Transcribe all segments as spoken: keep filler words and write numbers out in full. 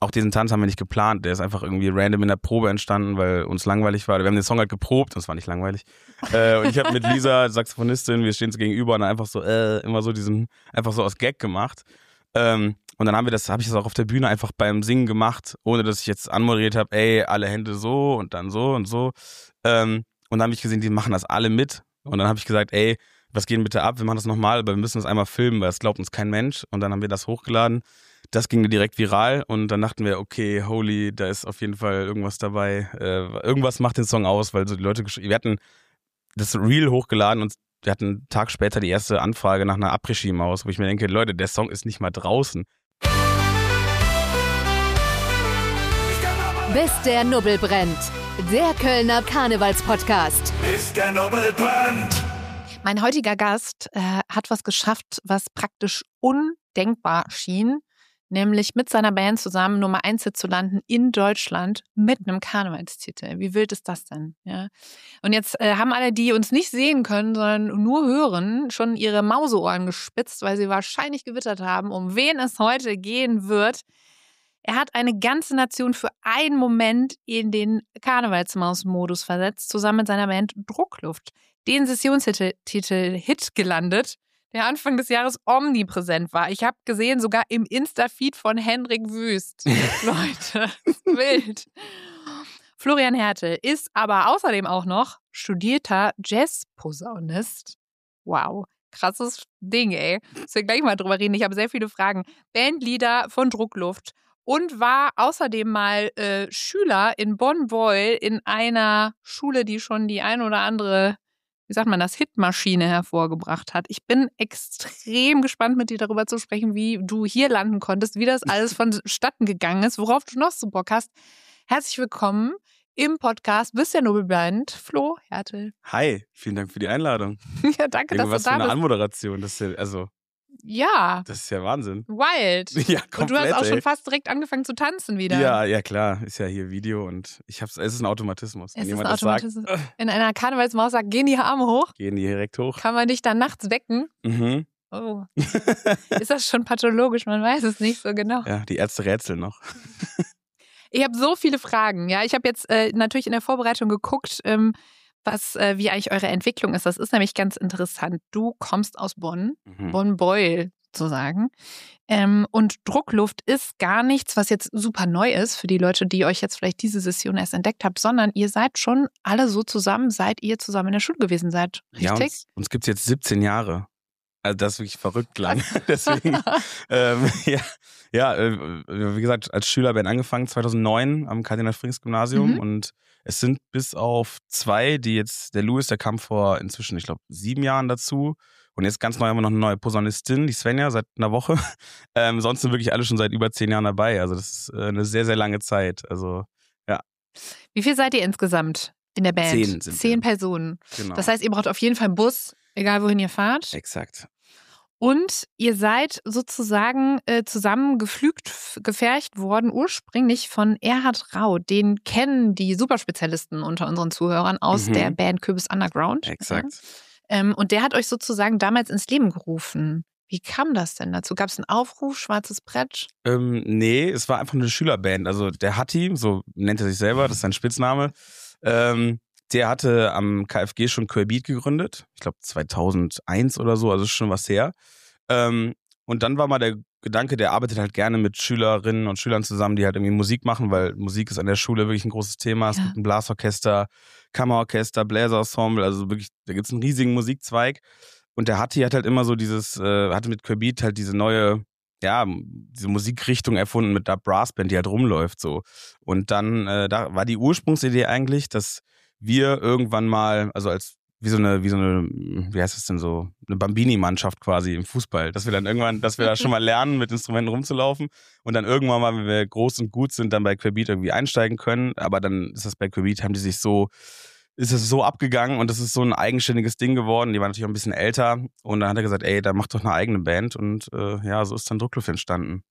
auch diesen Tanz haben wir nicht geplant. Der ist einfach irgendwie random in der Probe entstanden, weil uns langweilig war. Wir haben den Song halt geprobt und es war nicht langweilig. äh, und ich habe mit Lisa, Saxophonistin, wir stehen so gegenüber und dann einfach so, äh, immer so diesen, einfach so aus Gag gemacht. Ähm, und dann haben wir das, habe ich das auch auf der Bühne einfach beim Singen gemacht, ohne dass ich jetzt anmoderiert habe, ey, alle Hände so und dann so und so. Ähm, und dann habe ich gesehen, die machen das alle mit. Und dann habe ich gesagt, ey, was geht bitte ab? Wir machen das nochmal, aber wir müssen das einmal filmen, weil es glaubt uns kein Mensch. Und dann haben wir das hochgeladen. Das ging direkt viral und dann dachten wir, okay, holy, da ist auf jeden Fall irgendwas dabei. Äh, irgendwas macht den Song aus, weil so die Leute, gesch- wir hatten das Reel hochgeladen und wir hatten einen Tag später die erste Anfrage nach einer Après-Ski-Maus, wo ich mir denke, Leute, der Song ist nicht mal draußen. Bis der Nubbel brennt. Der Kölner Karnevalspodcast. Bis der Nubbel brennt. Mein heutiger Gast äh, hat was geschafft, was praktisch undenkbar schien, nämlich mit seiner Band zusammen Nummer eins Hit zu landen in Deutschland mit einem Karnevalstitel. Wie wild ist das denn? Ja. Und jetzt äh, haben alle, die uns nicht sehen können, sondern nur hören, schon ihre Mauseohren gespitzt, weil sie wahrscheinlich gewittert haben, um wen es heute gehen wird. Er hat eine ganze Nation für einen Moment in den Karnevalsmaus-Modus versetzt, zusammen mit seiner Band Druckluft. Den Sessionstitel Titel Hit gelandet, der Anfang des Jahres omnipräsent war. Ich habe gesehen, sogar im Insta-Feed von Hendrik Wüst. Leute, wild. Florian Härte ist aber außerdem auch noch studierter Jazz-Posaunist. Wow, krasses Ding, ey. Müssen wir gleich mal drüber reden. Ich habe sehr viele Fragen. Bandleader von Druckluft. Und war außerdem mal äh, Schüler in Bonn-Beuel in einer Schule, die schon die ein oder andere, wie sagt man das, Hitmaschine hervorgebracht hat. Ich bin extrem gespannt, mit dir darüber zu sprechen, wie du hier landen konntest, wie das alles vonstatten gegangen ist, worauf du noch so Bock hast. Herzlich willkommen im Podcast Bis der Nubbel brennt, Flo Härte. Hi, vielen Dank für die Einladung. Ja, danke, Irgendwas dass du da für eine bist. Anmoderation, das ist ja, also, Ja, das ist ja Wahnsinn. wild. Ja, komplett, und du hast auch ey. schon fast direkt angefangen zu tanzen wieder. Ja, ja klar, ist ja hier Video und ich hab's, es ist ein Automatismus. Es Wenn ist jemand ein das Automatismus. sagt, In einer Karnevalsmaus sagt, gehen die Arme hoch, gehen die direkt hoch. kann man dich dann nachts wecken. Mhm. Oh. Ist das schon pathologisch? Man weiß es nicht so genau. Ja, die Ärzte rätseln noch. Ich habe so viele Fragen. Ja, ich habe jetzt äh, natürlich in der Vorbereitung geguckt, ähm, was, äh, wie eigentlich eure Entwicklung ist. Das ist nämlich ganz interessant. Du kommst aus Bonn, Mhm. Bonn-Beuel sozusagen. Ähm, und Druckluft ist gar nichts, was jetzt super neu ist für die Leute, die euch jetzt vielleicht diese Session erst entdeckt habt, sondern ihr seid schon alle so zusammen, seit ihr zusammen in der Schule gewesen seid. Richtig? Ja, uns, uns gibt's jetzt siebzehn Jahre. Also das ist wirklich verrückt lang. Deswegen, ähm, ja, ja äh, wie gesagt, als Schülerband angefangen, zweitausendneun am Kardinal-Frings-Gymnasium Mhm. und es sind bis auf zwei, die jetzt, der Louis, der kam vor inzwischen, ich glaube, sieben Jahren dazu und jetzt ganz neu haben wir noch eine neue Posaunistin, die Svenja, seit einer Woche. Ähm, sonst sind wirklich alle schon seit über zehn Jahren dabei, also das ist äh, eine sehr, sehr lange Zeit, also ja. Wie viel seid ihr insgesamt in der Band? Zehn sind Zehn wir. Personen. Genau. Das heißt, ihr braucht auf jeden Fall einen Bus, egal wohin ihr fahrt. Exakt. Und ihr seid sozusagen äh, zusammen geflügt, f- gefercht worden, ursprünglich von Erhard Rau. Den kennen die Superspezialisten unter unseren Zuhörern aus Mhm. der Band Kürbis Underground. Exakt. Ja. Ähm, und der hat euch sozusagen damals ins Leben gerufen. Wie kam das denn dazu? Gab es einen Aufruf, schwarzes Brett? Ähm, nee, es war einfach eine Schülerband. Also der Hatti, so nennt er sich selber, das ist sein Spitzname, ähm, der hatte am K F G schon Querbeat gegründet. Ich glaube zweitausendeins oder so, also ist schon was her. Ähm, und dann war mal der Gedanke, der arbeitet halt gerne mit Schülerinnen und Schülern zusammen, die halt irgendwie Musik machen, weil Musik ist an der Schule wirklich ein großes Thema. Es Ja. gibt ein Blasorchester, Kammerorchester, Bläserensemble, also wirklich, da gibt es einen riesigen Musikzweig. Und der Hatti hat halt immer so dieses, äh, hatte mit Querbeat halt diese neue, ja, diese Musikrichtung erfunden mit der Brassband, die halt rumläuft so. Und dann, äh, da war die Ursprungsidee eigentlich, dass wir irgendwann mal, also als wie so eine, wie so eine, wie heißt das denn so, eine Bambini-Mannschaft quasi im Fußball, dass wir dann irgendwann, dass wir da schon mal lernen, mit Instrumenten rumzulaufen und dann irgendwann mal, wenn wir groß und gut sind, dann bei Querbeat irgendwie einsteigen können. Aber dann ist das bei Querbeat, haben die sich so, ist es so abgegangen und das ist so ein eigenständiges Ding geworden. Die waren natürlich auch ein bisschen älter und dann hat er gesagt, ey, da mach doch eine eigene Band und äh, ja, so ist dann Druckluft entstanden.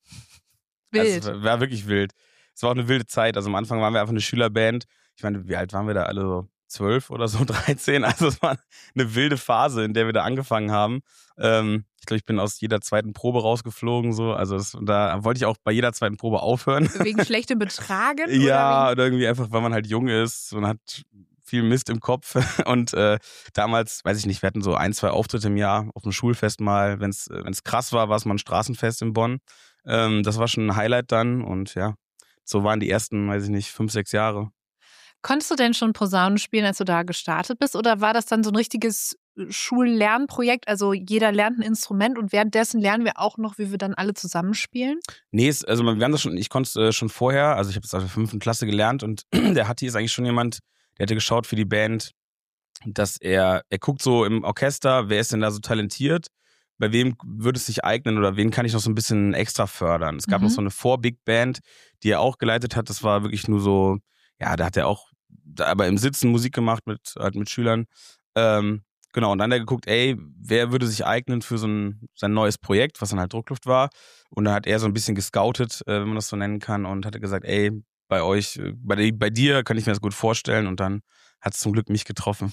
Wild. Also, es war wirklich wild. Es war auch eine wilde Zeit. Also am Anfang waren wir einfach eine Schülerband. Ich meine, wie alt waren wir da alle? So zwölf oder so, dreizehn. Also es war eine wilde Phase, in der wir da angefangen haben. Ähm, ich glaube, ich bin aus jeder zweiten Probe rausgeflogen. So. Also das, da wollte ich auch bei jeder zweiten Probe aufhören. Wegen schlechtem Betragen? Ja, oder, oder irgendwie einfach, weil man halt jung ist und hat viel Mist im Kopf. Und äh, damals, weiß ich nicht, wir hatten so ein, zwei Auftritte im Jahr auf dem Schulfest mal. Wenn es krass war, war es mal ein Straßenfest in Bonn. Ähm, das war schon ein Highlight dann. Und ja, so waren die ersten, weiß ich nicht, fünf, sechs Jahre. Konntest du denn schon Posaunen spielen, als du da gestartet bist? Oder war das dann so ein richtiges Schullernprojekt? Also jeder lernt ein Instrument und währenddessen lernen wir auch noch, wie wir dann alle zusammenspielen? Nee, es, also wir haben das schon, ich konnte es äh, schon vorher, also ich habe es aus der fünften Klasse gelernt und der Hatti ist eigentlich schon jemand, der hatte geschaut für die Band, dass er, er guckt so im Orchester, wer ist denn da so talentiert? Bei wem würde es sich eignen oder wen kann ich noch so ein bisschen extra fördern? Es gab Mhm. noch so eine Vor-Big Band, die er auch geleitet hat. Das war wirklich nur so, ja, da hat er auch da aber im Sitzen Musik gemacht mit, halt mit Schülern. Ähm, genau, und dann hat er geguckt, ey, wer würde sich eignen für so ein sein neues Projekt, was dann halt Druckluft war. Und dann hat er so ein bisschen gescoutet, äh, wenn man das so nennen kann, und hat gesagt, ey, bei euch, bei, die, bei dir kann ich mir das gut vorstellen. Und dann hat es zum Glück mich getroffen.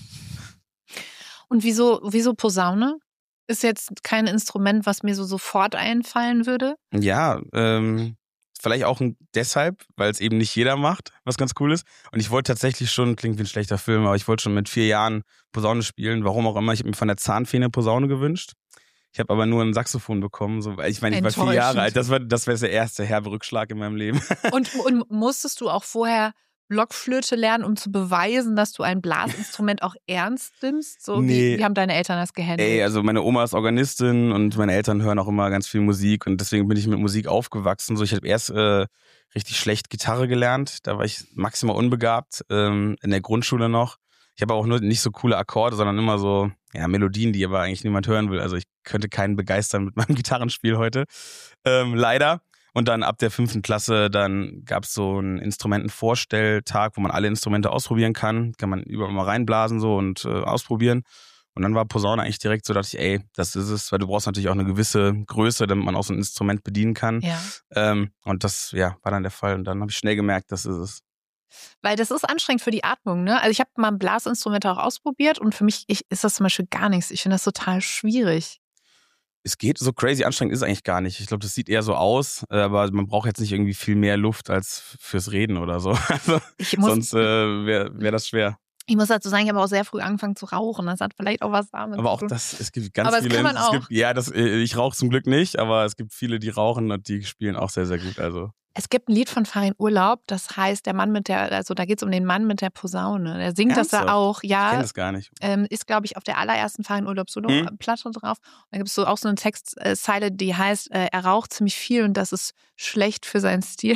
Und wieso, wieso Posaune? Ist jetzt kein Instrument, was mir so sofort einfallen würde? Ja, ähm, vielleicht auch deshalb, weil es eben nicht jeder macht, was ganz cool ist. Und ich wollte tatsächlich schon, klingt wie ein schlechter Film, aber ich wollte schon mit vier Jahren Posaune spielen. Warum auch immer, ich habe mir von der Zahnfee eine Posaune gewünscht. Ich habe aber nur ein Saxophon bekommen. So, ich meine, ich war vier Jahre alt. Das war das wäre der erste herbe Rückschlag in meinem Leben. Und, und musstest du auch vorher Blockflöte lernen, um zu beweisen, dass du ein Blasinstrument auch ernst nimmst? So, Nee. wie, wie haben deine Eltern das gehandelt? Ey, also meine Oma ist Organistin und meine Eltern hören auch immer ganz viel Musik und deswegen bin ich mit Musik aufgewachsen. So, ich habe erst äh, richtig schlecht Gitarre gelernt. Da war ich maximal unbegabt, ähm, in der Grundschule noch. Ich habe auch nur nicht so coole Akkorde, sondern immer so ja, Melodien, die aber eigentlich niemand hören will. Also ich könnte keinen begeistern mit meinem Gitarrenspiel heute. Ähm, leider. Und dann ab der fünften Klasse, dann gab es so einen Instrumentenvorstelltag, wo man alle Instrumente ausprobieren kann. Kann man überall mal reinblasen so und äh, ausprobieren. Und dann war Posaune eigentlich direkt so, dachte ich, ey, das ist es, weil du brauchst natürlich auch eine gewisse Größe, damit man auch so ein Instrument bedienen kann. Ja. Ähm, und das ja, war dann der Fall. Und dann habe ich schnell gemerkt, das ist es. Weil das ist anstrengend für die Atmung, ne? Also ich habe mal Blasinstrumente auch ausprobiert und für mich ich, ist das zum Beispiel gar nichts. Ich finde das total schwierig. Es geht, so crazy anstrengend ist es eigentlich gar nicht. Ich glaube, das sieht eher so aus, aber man braucht jetzt nicht irgendwie viel mehr Luft als fürs Reden oder so. Also, Ich muss, sonst äh, wäre wär das schwer. ich muss dazu sagen, ich habe auch sehr früh angefangen zu rauchen. Das hat vielleicht auch was damit Aber zu auch tun. das, es gibt ganz Aber das viele. kann man es auch. Gibt, ja, das, ich rauche zum Glück nicht, aber es gibt viele, die rauchen und die spielen auch sehr, sehr gut. Also. Es gibt ein Lied von Farin Urlaub, das heißt, der Mann mit der, also da geht es um den Mann mit der Posaune. Der singt das Ernsthaft? da auch, Ich ja. kenne das gar nicht. Ähm, ist, glaube ich, auf der allerersten Farin Urlaub Solo-Platte drauf. Und da gibt es so auch so eine Textzeile, die heißt, äh, er raucht ziemlich viel und das ist schlecht für seinen Stil.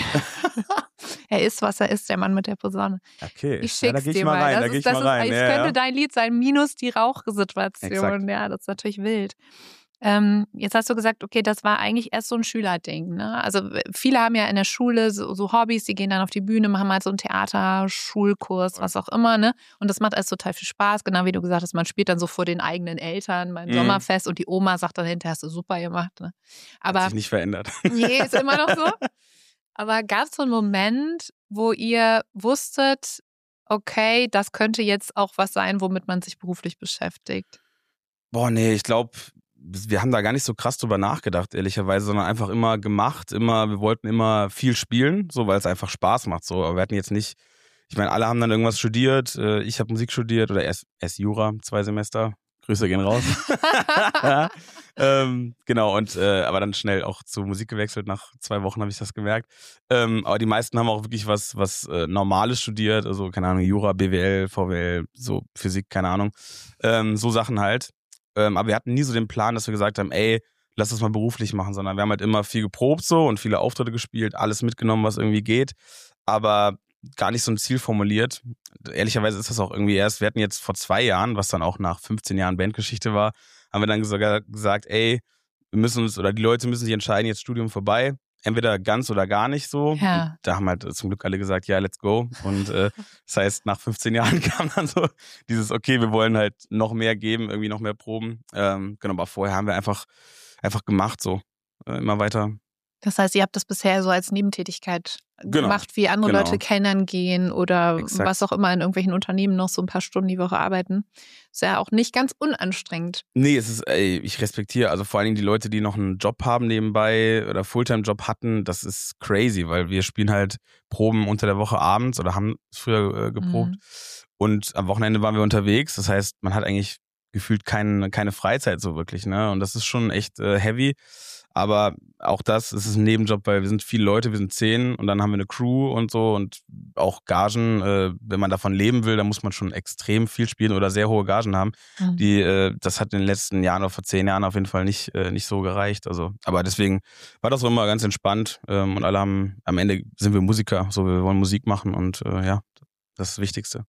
Er ist, was er ist, der Mann mit der Posaune. Okay, Ich ja, da schick's gehe ich dir mal mal. rein. Das Da ist- gehe ich das mal ist- rein. Es Ja, könnte ja. dein Lied sein, minus die Rauchsituation. Exakt. Ja, das ist natürlich wild. Ähm, jetzt hast du gesagt, okay, das war eigentlich erst so ein Schülerding. Ne? Also viele haben ja in der Schule so, so Hobbys, die gehen dann auf die Bühne, machen halt so einen Theater, Schulkurs, was auch immer. Ne? Und das macht alles total viel Spaß. Genau wie du gesagt hast, man spielt dann so vor den eigenen Eltern beim Mhm. Sommerfest und die Oma sagt dann hinterher, hast du super gemacht. Ne? Hat Aber sich nicht verändert. nee, ist immer noch so. Aber gab es so einen Moment, wo ihr wusstet, okay, das könnte jetzt auch was sein, womit man sich beruflich beschäftigt? Boah, nee, ich glaube, wir haben da gar nicht so krass drüber nachgedacht, ehrlicherweise, sondern einfach immer gemacht, immer, wir wollten immer viel spielen, so, weil es einfach Spaß macht, so. Aber wir hatten jetzt nicht, ich meine, alle haben dann irgendwas studiert, äh, ich habe Musik studiert oder erst, erst Jura, zwei Semester. Grüße gehen raus. ähm, genau, und äh, aber dann schnell auch zur Musik gewechselt. Nach zwei Wochen habe ich das gemerkt. Ähm, aber die meisten haben auch wirklich was, was äh, Normales studiert, also keine Ahnung, Jura, B W L, V W L, so Physik, keine Ahnung. Ähm, so Sachen halt. Ähm, aber wir hatten nie so den Plan, dass wir gesagt haben, ey, lass das mal beruflich machen, sondern wir haben halt immer viel geprobt so und viele Auftritte gespielt, alles mitgenommen, was irgendwie geht. Aber gar nicht so ein Ziel formuliert. Ehrlicherweise ist das auch irgendwie erst, wir hatten jetzt vor zwei Jahren, was dann auch nach fünfzehn Jahren Bandgeschichte war, haben wir dann sogar gesagt, ey, wir müssen uns, oder die Leute müssen sich entscheiden, jetzt Studium vorbei, entweder ganz oder gar nicht so. Ja. Und da haben halt zum Glück alle gesagt, ja, let's go. Und äh, das heißt, nach fünfzehn Jahren kam dann so dieses, okay, wir wollen halt noch mehr geben, irgendwie noch mehr proben. Ähm, genau, aber vorher haben wir einfach, einfach gemacht so, äh, immer weiter. Das heißt, ihr habt das bisher so als Nebentätigkeit Genau. gemacht, wie andere Genau. Leute kennern gehen oder Exakt. was auch immer in irgendwelchen Unternehmen noch so ein paar Stunden die Woche arbeiten. Ist ja auch nicht ganz unanstrengend. Nee, es ist, ey, ich respektiere, also vor allen Dingen die Leute, die noch einen Job haben nebenbei oder Fulltime-Job hatten, das ist crazy, weil wir spielen halt Proben unter der Woche abends oder haben früher äh, geprobt Mhm. und am Wochenende waren wir unterwegs. Das heißt, man hat eigentlich gefühlt kein, keine Freizeit so wirklich, ne? Und das ist schon echt äh, heavy. Aber auch das, es ist ein Nebenjob, weil wir sind viele Leute, wir sind zehn und dann haben wir eine Crew und so und auch Gagen, äh, wenn man davon leben will, dann muss man schon extrem viel spielen oder sehr hohe Gagen haben. Mhm. Die, äh, das hat in den letzten Jahren oder vor zehn Jahren auf jeden Fall nicht, äh, nicht so gereicht. Also, aber deswegen war das auch immer ganz entspannt ähm, und alle haben, am Ende sind wir Musiker, so wir wollen Musik machen und äh, ja, das ist das Wichtigste.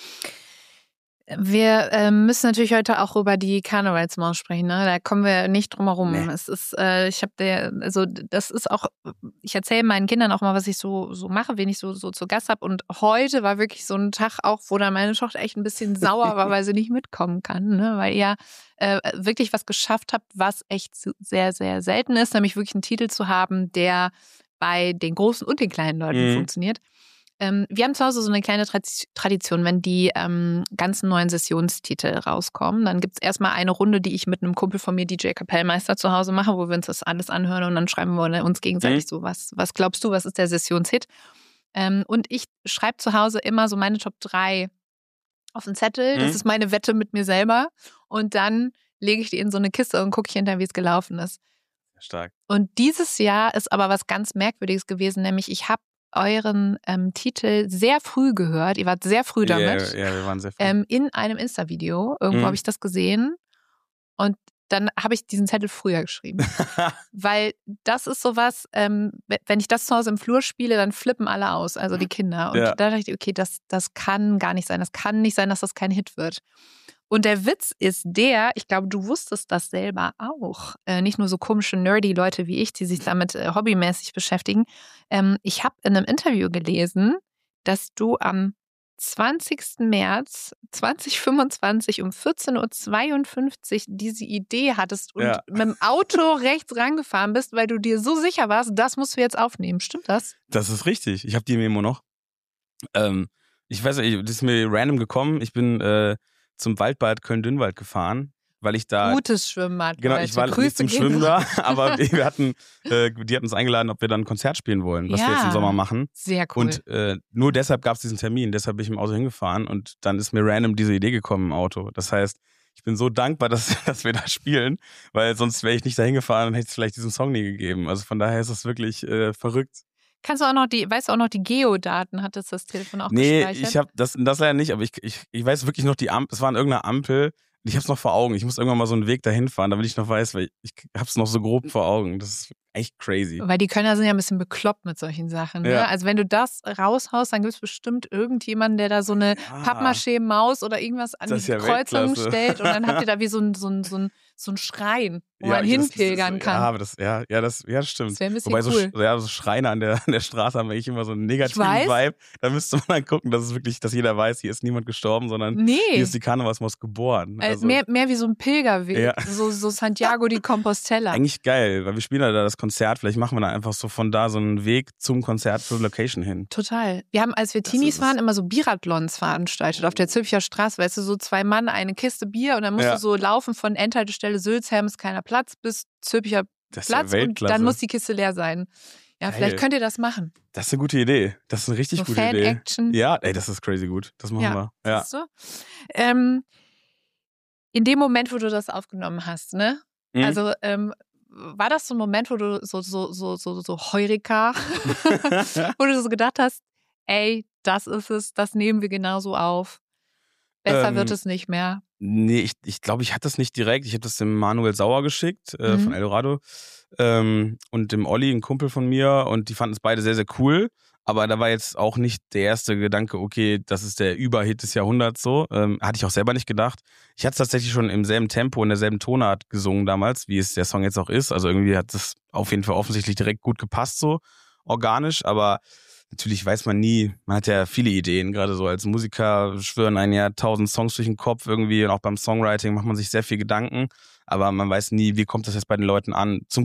Wir äh, müssen natürlich heute auch über die Karnevalsmaus sprechen, ne? Da kommen wir nicht drum herum. Nee. Es ist, äh, ich habe der, also das ist auch, ich erzähle meinen Kindern auch mal, was ich so so mache, wen ich so so zu Gast habe. Und heute war wirklich so ein Tag auch, wo dann meine Tochter echt ein bisschen sauer war, weil sie nicht mitkommen kann, ne? Weil ihr äh, wirklich was geschafft habt, was echt sehr sehr selten ist, nämlich wirklich einen Titel zu haben, der bei den großen und den kleinen Leuten Mhm. funktioniert. Ähm, wir haben zu Hause so eine kleine Tradi- Tradition, wenn die ähm, ganzen neuen Sessionstitel rauskommen, dann gibt es erstmal eine Runde, die ich mit einem Kumpel von mir, D J Kapellmeister, zu Hause mache, wo wir uns das alles anhören und dann schreiben wir uns gegenseitig Mhm. so, was, was glaubst du, was ist der Sessionshit? Ähm, und ich schreibe zu Hause immer so meine Top drei auf den Zettel, das Mhm. ist meine Wette mit mir selber und dann lege ich die in so eine Kiste und gucke hinterher, wie es gelaufen ist. Stark. Und dieses Jahr ist aber was ganz Merkwürdiges gewesen, nämlich ich habe euren ähm, Titel sehr früh gehört. Ihr wart sehr früh Ja, damit. ja, wir waren sehr früh. Ähm, in einem Insta-Video. Irgendwo Mhm. habe ich das gesehen. Und dann habe ich diesen Zettel früher geschrieben. Weil das ist sowas, ähm, wenn ich das zu Hause im Flur spiele, dann flippen alle aus, also die Kinder. Und Ja. da dachte ich, okay, das, das kann gar nicht sein. Das kann nicht sein, dass das kein Hit wird. Und der Witz ist der, ich glaube, du wusstest das selber auch. Äh, nicht nur so komische, nerdy Leute wie ich, die sich damit äh, hobbymäßig beschäftigen. Ähm, ich habe in einem Interview gelesen, dass du am zwanzigsten März zweitausendfünfundzwanzig um vierzehn Uhr zweiundfünfzig diese Idee hattest und Ja. mit dem Auto rechts rangefahren bist, weil du dir so sicher warst, das musst du jetzt aufnehmen. Stimmt das? Das ist richtig. Ich habe die Memo noch. Ähm, ich weiß nicht, das ist mir random gekommen. Ich bin äh, zum Waldbad Köln-Dünnwald gefahren, weil ich da... Gutes Schwimmbad. Genau, Leute. ich war Grüße nicht zum gehen Schwimmen raus. da, aber wir hatten, äh, die hatten uns eingeladen, ob wir dann ein Konzert spielen wollen, was wir jetzt im Ja. Sommer machen. Sehr cool. Und äh, nur deshalb gab es diesen Termin, deshalb bin ich im Auto hingefahren und dann ist mir random diese Idee gekommen im Auto. Das heißt, ich bin so dankbar, dass, dass wir da spielen, weil sonst wäre ich nicht da hingefahren und hätte es vielleicht diesen Song nie gegeben. Also von daher ist das wirklich äh, verrückt. Kannst du auch noch die, weißt du auch noch die Geodaten, hat das das Telefon auch Nee, gespeichert? ich habe das, das leider nicht, aber ich, ich, ich weiß wirklich noch die Ampel, es war an irgendeiner Ampel. Ich hab's noch vor Augen. Ich muss irgendwann mal so einen Weg dahin fahren, damit ich noch weiß, weil ich hab's noch so grob vor Augen. Das ist echt crazy. Weil die Kölner sind ja ein bisschen bekloppt mit solchen Sachen. Ne? Ja. Also wenn du das raushaust, dann gibt es bestimmt irgendjemanden, der da so eine Ja. Pappmaché-Maus oder irgendwas an Das die ist ja Kreuzung Weltklasse. stellt und dann habt ihr da wie so ein, so ein, so ein, so ein Schrein, wo man das- hinpilgern das, kann. Ja, aber das, ja, ja, das, ja, das stimmt. Das wäre ein bisschen Wobei cool. so, ja, so Schreine an der, an der Straße haben eigentlich immer so einen negativen Ich weiß. Vibe. Da müsste man dann gucken, dass es wirklich, dass jeder weiß, hier ist niemand gestorben, sondern Nee, hier ist die Karnevalsmaus geboren. äh, Also, mehr, mehr wie so ein Pilgerweg, Ja. so, so Santiago de Compostela. eigentlich geil, weil wir spielen ja da das Konzert. Vielleicht machen wir dann einfach so von da so einen Weg zum Konzert zur Location hin. Total. Wir haben, als wir Das Teenies ist es. waren, immer so Biathlons veranstaltet auf der Zülpicher Straße. Weißt du, so zwei Mann, eine Kiste Bier und dann musst Ja. du so laufen von Endhaltestelle Sülzheim ist keiner Platz bis Zülpicher Das ist ja Platz und Weltklasse. dann muss die Kiste leer sein. Ja, Geil. vielleicht könnt ihr das machen. Das ist eine gute Idee. Das ist eine richtig So gute Idee. Fan-Action. Ja, ey, das ist crazy gut. Das machen Ja. wir. Ja. Siehst du? Ähm, in dem Moment, wo du das aufgenommen hast, ne? Mhm. Also, ähm, war das so ein Moment, wo du so, so, so, so, so Heureka, wo du so gedacht hast, ey, das ist es, das nehmen wir genauso auf. Besser Ähm, wird es nicht mehr. Nee, ich glaube, ich, glaub, ich hatte das nicht direkt. Ich habe das dem Manuel Sauer geschickt äh, Mhm. von Eldorado ähm, und dem Olli, ein Kumpel von mir. Und die fanden es beide sehr, sehr cool. Aber da war jetzt auch nicht der erste Gedanke, okay, das ist der Überhit des Jahrhunderts so. Ähm, hatte ich auch selber nicht gedacht. Ich hatte es tatsächlich schon im selben Tempo, in derselben Tonart gesungen damals, wie es der Song jetzt auch ist. Also irgendwie hat es auf jeden Fall offensichtlich direkt gut gepasst, so organisch. Aber natürlich weiß man nie, man hat ja viele Ideen, gerade so als Musiker schwören einen ja tausend Songs durch den Kopf irgendwie und auch beim Songwriting macht man sich sehr viel Gedanken, aber man weiß nie, wie kommt das jetzt bei den Leuten an. Zum Glück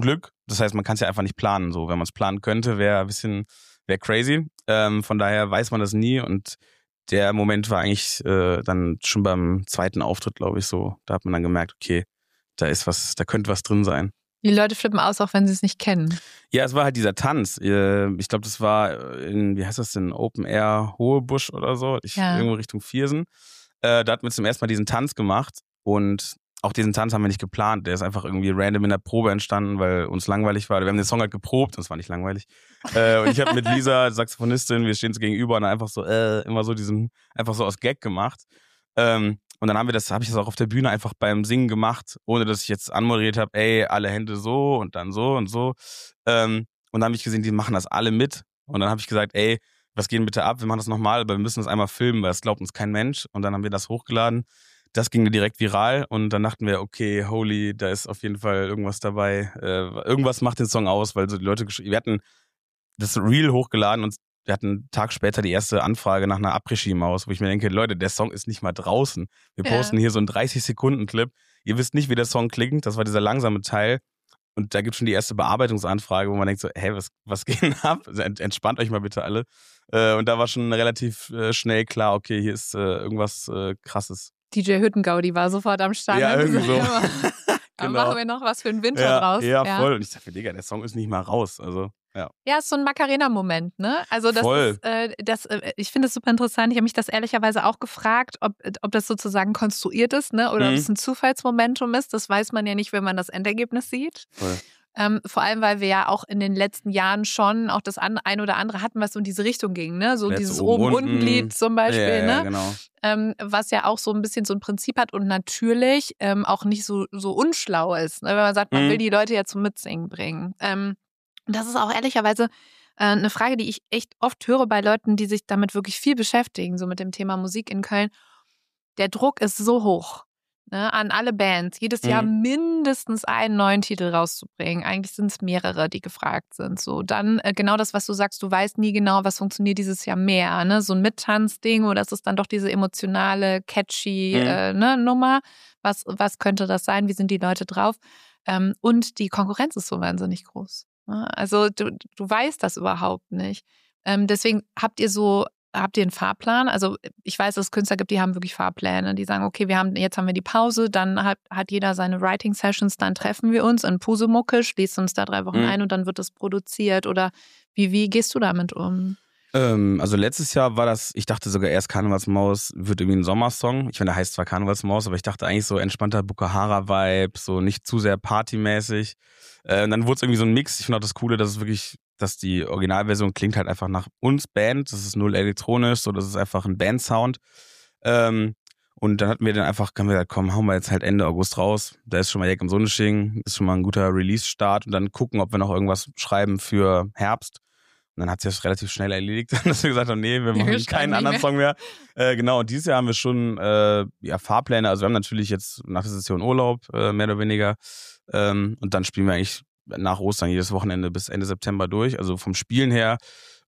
Das heißt, man kann es ja einfach nicht planen. So, wenn man es planen könnte, wäre ein bisschen wäre crazy. Ähm, von daher weiß man das nie. Und der Moment war eigentlich äh, dann schon beim zweiten Auftritt, glaube ich, so. Da hat man dann gemerkt, okay, da ist was, da könnte was drin sein. Die Leute flippen aus, auch wenn sie es nicht kennen. Ja, es war halt dieser Tanz. Ich glaube, das war in, wie heißt das denn, Open Air Hohebusch oder so, ich, Ja. irgendwo Richtung Viersen. Äh, da hatten wir zum ersten Mal diesen Tanz gemacht und auch diesen Tanz haben wir nicht geplant. Der ist einfach irgendwie random in der Probe entstanden, weil uns langweilig war. Wir haben den Song halt geprobt und es war nicht langweilig. äh, und ich habe mit Lisa, Saxophonistin, wir stehen so gegenüber und einfach so, äh, immer so diesen, einfach so aus Gag gemacht. Ähm, Und dann haben wir das, habe ich das auch auf der Bühne einfach beim Singen gemacht, ohne dass ich jetzt anmoderiert habe, ey, alle Hände so und dann so und so. Ähm, und dann habe ich gesehen, die machen das alle mit. Und dann habe ich gesagt, ey, was geht denn bitte ab? Wir machen das nochmal, aber wir müssen das einmal filmen, weil das glaubt uns kein Mensch. Und dann haben wir das hochgeladen. Das ging direkt viral und dann dachten wir, okay, holy, da ist auf jeden Fall irgendwas dabei. Äh, irgendwas macht den Song aus, weil so die Leute, gesch- wir hatten das Reel hochgeladen und wir hatten einen Tag später die erste Anfrage nach einer Après-Ski-Maus, wo ich mir denke, Leute, der Song ist nicht mal draußen. Wir Ja. posten hier so einen dreißig-Sekunden-Clip. Ihr wisst nicht, wie der Song klingt. Das war dieser langsame Teil. Und da gibt es schon die erste Bearbeitungsanfrage, wo man denkt so, hey, was, was geht denn ab? Also ent- entspannt euch mal bitte alle. Äh, und da war schon relativ äh, schnell klar, okay, hier ist äh, irgendwas äh, Krasses. D J Hüttengaudi war sofort am Start. Ja, Hat irgendwie gesagt, so. ja, Mann, Dann Genau. machen wir noch was für den Winter Ja, draus. ja, voll. Und ich dachte, Digga, der Song ist nicht mal raus. Also, ja. Ja, ist so ein Macarena-Moment, ne? Also das Voll. ist, äh, das, äh, ich finde es super interessant. Ich habe mich das ehrlicherweise auch gefragt, ob, ob das sozusagen konstruiert ist, ne? Oder Mhm. ob es ein Zufallsmomentum ist. Das weiß man ja nicht, wenn man das Endergebnis sieht. Voll. Ähm, vor allem, weil wir ja auch in den letzten Jahren schon auch das an, ein oder andere hatten, was so in diese Richtung ging, ne? So Letzte dieses oben, Oben-Unten-Lied unten. zum Beispiel, ja, ja, ne? ja, genau. Ähm, was ja auch so ein bisschen so ein Prinzip hat und natürlich ähm, auch nicht so, so unschlau ist, ne? Wenn man sagt, man Mhm. will die Leute ja zum Mitsingen bringen. Ähm, und das ist auch ehrlicherweise äh, eine Frage, die ich echt oft höre bei Leuten, die sich damit wirklich viel beschäftigen, so mit dem Thema Musik in Köln. Der Druck ist so hoch, ne, an alle Bands, jedes Jahr Mhm. mindestens einen neuen Titel rauszubringen. Eigentlich sind es mehrere, die gefragt sind. So, dann äh, genau das, was du sagst, du weißt nie genau, was funktioniert dieses Jahr mehr. Ne? So ein Mittanzding oder ist es dann doch diese emotionale, catchy Mhm. äh, ne, Nummer? Was, was könnte das sein? Wie sind die Leute drauf? Ähm, und die Konkurrenz ist so wahnsinnig groß. Ne? Also du, du weißt das überhaupt nicht. Ähm, deswegen habt ihr so Habt ihr einen Fahrplan? Also ich weiß, dass es Künstler gibt, die haben wirklich Fahrpläne. Die sagen, okay, wir haben jetzt haben wir die Pause, dann hat, hat jeder seine Writing-Sessions, dann treffen wir uns in Pusemucke, schließt uns da drei Wochen Mhm. ein und dann wird das produziert. Oder wie, wie gehst du damit um? Ähm, also letztes Jahr war das, ich dachte sogar erst Karnevalsmaus wird irgendwie ein Sommersong. Ich meine, der heißt zwar Karnevalsmaus, aber ich dachte eigentlich so entspannter Bukahara-Vibe, so nicht zu sehr partymäßig. Äh, und dann wurde es irgendwie so ein Mix. Ich finde auch das Coole, dass es wirklich, dass die Originalversion klingt halt einfach nach uns Band. Das ist null elektronisch, so das ist einfach ein Bandsound. Ähm, und dann hatten wir dann einfach, können wir gesagt, komm, hauen wir jetzt halt Ende August raus. Da ist schon mal Jack im Sonnenschein, ist schon mal ein guter Release-Start und dann gucken, ob wir noch irgendwas schreiben für Herbst. Und dann hat sich das relativ schnell erledigt, dass wir gesagt haben, nee, wir Wir machen schreiben keinen nicht anderen mehr. Song mehr. Äh, genau, und dieses Jahr haben wir schon äh, ja, Fahrpläne. Also wir haben natürlich jetzt nach der Session Urlaub, äh, mehr oder weniger. Ähm, und dann spielen wir eigentlich nach Ostern jedes Wochenende bis Ende September durch. Also vom Spielen her.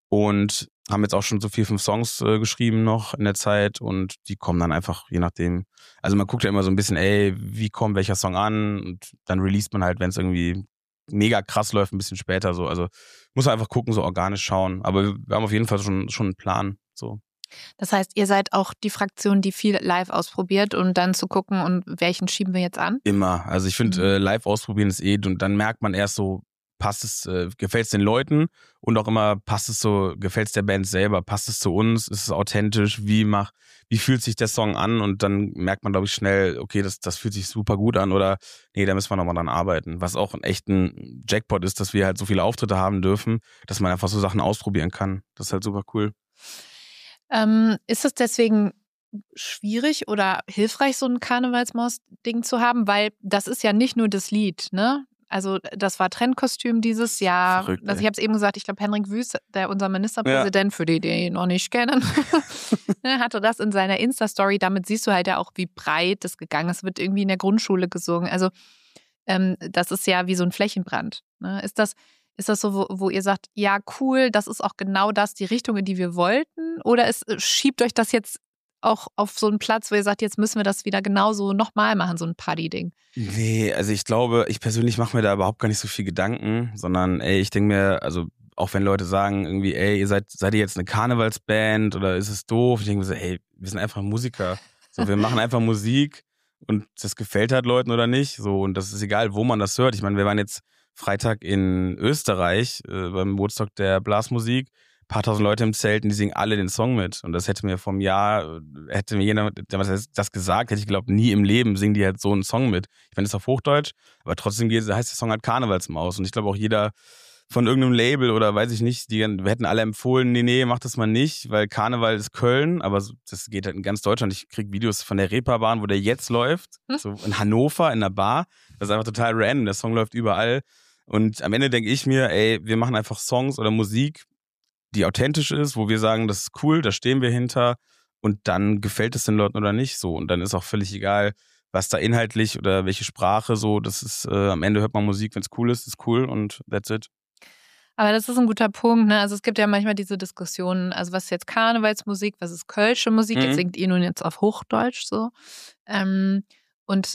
Und haben jetzt auch schon so vier, fünf Songs äh, geschrieben noch in der Zeit. Und die kommen dann einfach, je nachdem. Also man guckt ja immer so ein bisschen, ey, wie kommt welcher Song an? Und dann releast man halt, wenn es irgendwie mega krass läuft, ein bisschen später so. Also muss man einfach gucken, so organisch schauen. Aber wir haben auf jeden Fall schon, schon einen Plan. So. Das heißt, ihr seid auch die Fraktion, die viel live ausprobiert und dann zu gucken, und welchen schieben wir jetzt an? Immer. Also ich finde, Mhm. äh, live ausprobieren ist eh, und dann merkt man erst so, passt es, äh, gefällt es den Leuten und auch immer, passt es so, gefällt es der Band selber, passt es zu uns, ist es authentisch, wie mach, wie fühlt sich der Song an, und dann merkt man, glaube ich, schnell, okay, das, das fühlt sich super gut an, oder nee, da müssen wir nochmal dran arbeiten. Was auch ein echten Jackpot ist, dass wir halt so viele Auftritte haben dürfen, dass man einfach so Sachen ausprobieren kann. Das ist halt super cool. Ähm, ist es deswegen schwierig oder hilfreich, so ein Karnevalsmaus-Ding zu haben? Weil das ist ja nicht nur das Lied, ne? Also das war Trendkostüm dieses Jahr. Verrückt, Also ey. ich habe es eben gesagt, ich glaube, Henrik Wüst, der unser Ministerpräsident, für die, die ihn noch nicht kennen, ne, hatte das in seiner Insta-Story. Damit siehst du halt ja auch, wie breit das gegangen ist. Es wird irgendwie in der Grundschule gesungen. Also ähm, das ist ja wie so ein Flächenbrand. Ne? Ist das, ist das so, wo, wo ihr sagt, ja cool, das ist auch genau das, die Richtung, in die wir wollten? Oder ist, schiebt euch das jetzt auch auf so einen Platz, wo ihr sagt, jetzt müssen wir das wieder genauso nochmal machen, so ein Party-Ding? Nee, also ich glaube, ich persönlich mache mir da überhaupt gar nicht so viel Gedanken, sondern ey, ich denke mir, also auch wenn Leute sagen irgendwie, ey, ihr seid, seid ihr jetzt eine Karnevalsband oder ist es doof? Ich denke mir so, ey, wir sind einfach Musiker. So, wir machen einfach Musik und das gefällt halt Leuten oder nicht. So, und das ist egal, wo man das hört. Ich meine, wir waren jetzt Freitag in Österreich äh, beim Woodstock der Blasmusik. Ein paar tausend Leute im Zelt und die singen alle den Song mit. Und das hätte mir vom Jahr, hätte mir jeder damals das gesagt, hätte ich glaube, nie im Leben singen die halt so einen Song mit. Ich meine, das ist auf Hochdeutsch, aber trotzdem heißt der Song halt Karnevalsmaus. Und ich glaube auch jeder von irgendeinem Label oder weiß ich nicht, die wir hätten alle empfohlen, nee, nee, mach das mal nicht, weil Karneval ist Köln, aber das geht halt in ganz Deutschland. Ich krieg Videos von der Reeperbahn, wo der jetzt läuft, so in Hannover in einer Bar. Das ist einfach total random, der Song läuft überall. Und am Ende denke ich mir, ey, wir machen einfach Songs oder Musik, die authentisch ist, wo wir sagen, das ist cool, da stehen wir hinter und dann gefällt es den Leuten oder nicht so. Und dann ist auch völlig egal, was da inhaltlich oder welche Sprache so, das ist, äh, am Ende hört man Musik, wenn es cool ist, ist cool und that's it. Aber das ist ein guter Punkt, ne? Also es gibt ja manchmal diese Diskussionen, also was ist jetzt Karnevalsmusik, was ist kölsche Musik? Mhm. Jetzt singt ihr nun jetzt auf Hochdeutsch so. Ähm, und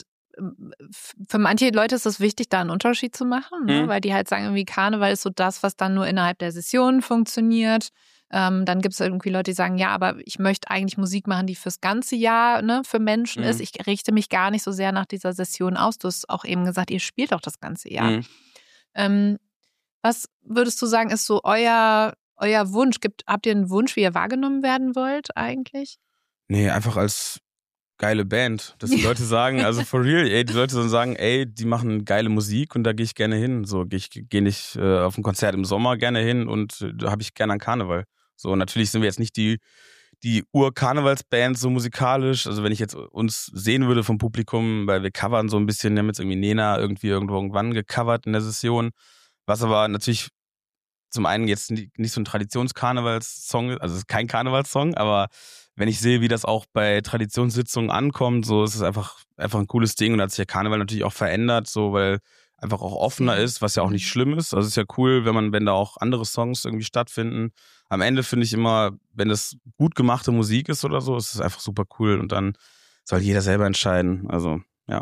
für manche Leute ist es wichtig, da einen Unterschied zu machen, ne? Mhm. Weil die halt sagen, irgendwie Karneval ist so das, was dann nur innerhalb der Session funktioniert. Ähm, dann gibt es irgendwie Leute, die sagen, ja, aber ich möchte eigentlich Musik machen, die fürs ganze Jahr, ne, für Menschen mhm. ist. Ich richte mich gar nicht so sehr nach dieser Session aus. Du hast auch eben gesagt, ihr spielt auch das ganze Jahr. Mhm. Ähm, Was würdest du sagen, ist so euer, euer Wunsch? Gibt, habt ihr einen Wunsch, wie ihr wahrgenommen werden wollt eigentlich? Nee, einfach als geile Band. Dass die Leute sagen, also for real, ey, die Leute dann sagen, ey, die machen geile Musik und da gehe ich gerne hin. So, ich gehe nicht äh, auf ein Konzert im Sommer gerne hin und äh, da habe ich gerne an Karneval. So, natürlich sind wir jetzt nicht die, die Ur-Karnevalsband so musikalisch. Also wenn ich jetzt uns sehen würde vom Publikum, weil wir covern so ein bisschen, wir haben jetzt irgendwie Nena irgendwie irgendwo irgendwann gecovert in der Session. Was aber natürlich zum einen jetzt nicht so ein Traditionskarnevalssong ist, also es ist kein Karnevalssong, aber wenn ich sehe, wie das auch bei Traditionssitzungen ankommt, so ist es einfach, einfach ein cooles Ding und da hat sich der Karneval natürlich auch verändert, so weil einfach auch offener ist, was ja auch nicht schlimm ist. Also es ist ja cool, wenn man, wenn da auch andere Songs irgendwie stattfinden. Am Ende finde ich immer, wenn das gut gemachte Musik ist oder so, ist es einfach super cool und dann soll jeder selber entscheiden. Also, ja.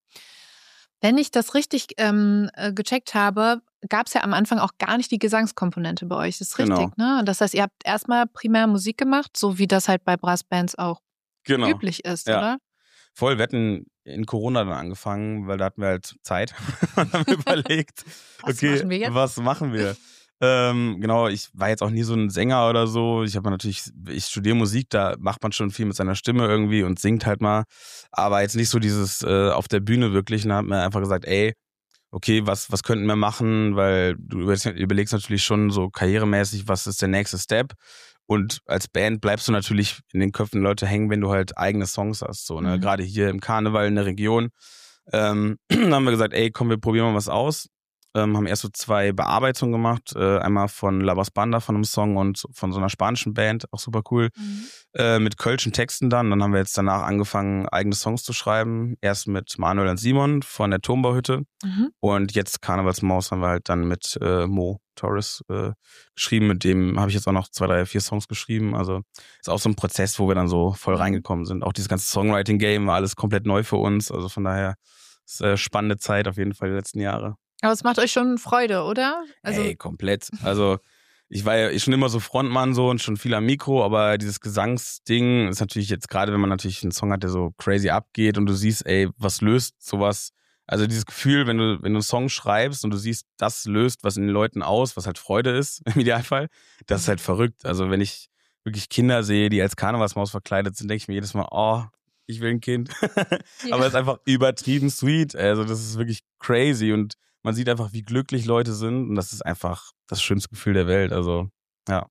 Wenn ich das richtig ähm, gecheckt habe, gab es ja am Anfang auch gar nicht die Gesangskomponente bei euch. Das ist richtig, genau. Ne? Das heißt, ihr habt erstmal primär Musik gemacht, so wie das halt bei Brassbands auch genau. üblich ist, ja. Oder? Voll, wir hatten in Corona dann angefangen, weil da hatten wir halt Zeit und haben überlegt, was okay, machen wir jetzt? was machen wir? Ähm, genau, ich war jetzt auch nie so ein Sänger oder so. Ich habe natürlich, ich studiere Musik, da macht man schon viel mit seiner Stimme irgendwie und singt halt mal. Aber jetzt nicht so dieses äh, auf der Bühne wirklich. Und dann hat man einfach gesagt, ey, okay, was, was könnten wir machen? Weil du überlegst natürlich schon so karrieremäßig, was ist der nächste Step? Und als Band bleibst du natürlich in den Köpfen der Leute hängen, wenn du halt eigene Songs hast. So, ne? Mhm. Gerade hier im Karneval in der Region. Ähm, dann haben wir gesagt, ey, komm, wir probieren mal was aus. Ähm, haben erst so zwei Bearbeitungen gemacht. Äh, einmal von La Banda von einem Song und von so einer spanischen Band, auch super cool. Mhm. Äh, mit kölschen Texten dann. Dann haben wir jetzt danach angefangen, eigene Songs zu schreiben. Erst mit Manuel und Simon von der Turmbauhütte. Mhm. Und jetzt Karnevalsmaus haben wir halt dann mit äh, Mo Torres äh, geschrieben. Mit dem habe ich jetzt auch noch zwei, drei, vier Songs geschrieben. Also ist auch so ein Prozess, wo wir dann so voll reingekommen sind. Auch dieses ganze Songwriting-Game war alles komplett neu für uns. Also von daher ist eine spannende Zeit auf jeden Fall die letzten Jahre. Aber es macht euch schon Freude, oder? Also Ey, komplett. Also ich war ja schon immer so Frontmann so und schon viel am Mikro, aber dieses Gesangsding ist natürlich jetzt gerade, wenn man natürlich einen Song hat, der so crazy abgeht und du siehst, ey, was löst sowas? Also dieses Gefühl, wenn du wenn du einen Song schreibst und du siehst, das löst was in den Leuten aus, was halt Freude ist im Idealfall, das ist halt verrückt. Also wenn ich wirklich Kinder sehe, die als Karnevalsmaus verkleidet sind, denke ich mir jedes Mal, oh, ich will ein Kind. Ja. Aber es ist einfach übertrieben sweet. Also das ist wirklich crazy und man sieht einfach, wie glücklich Leute sind und das ist einfach das schönste Gefühl der Welt. Also, ja.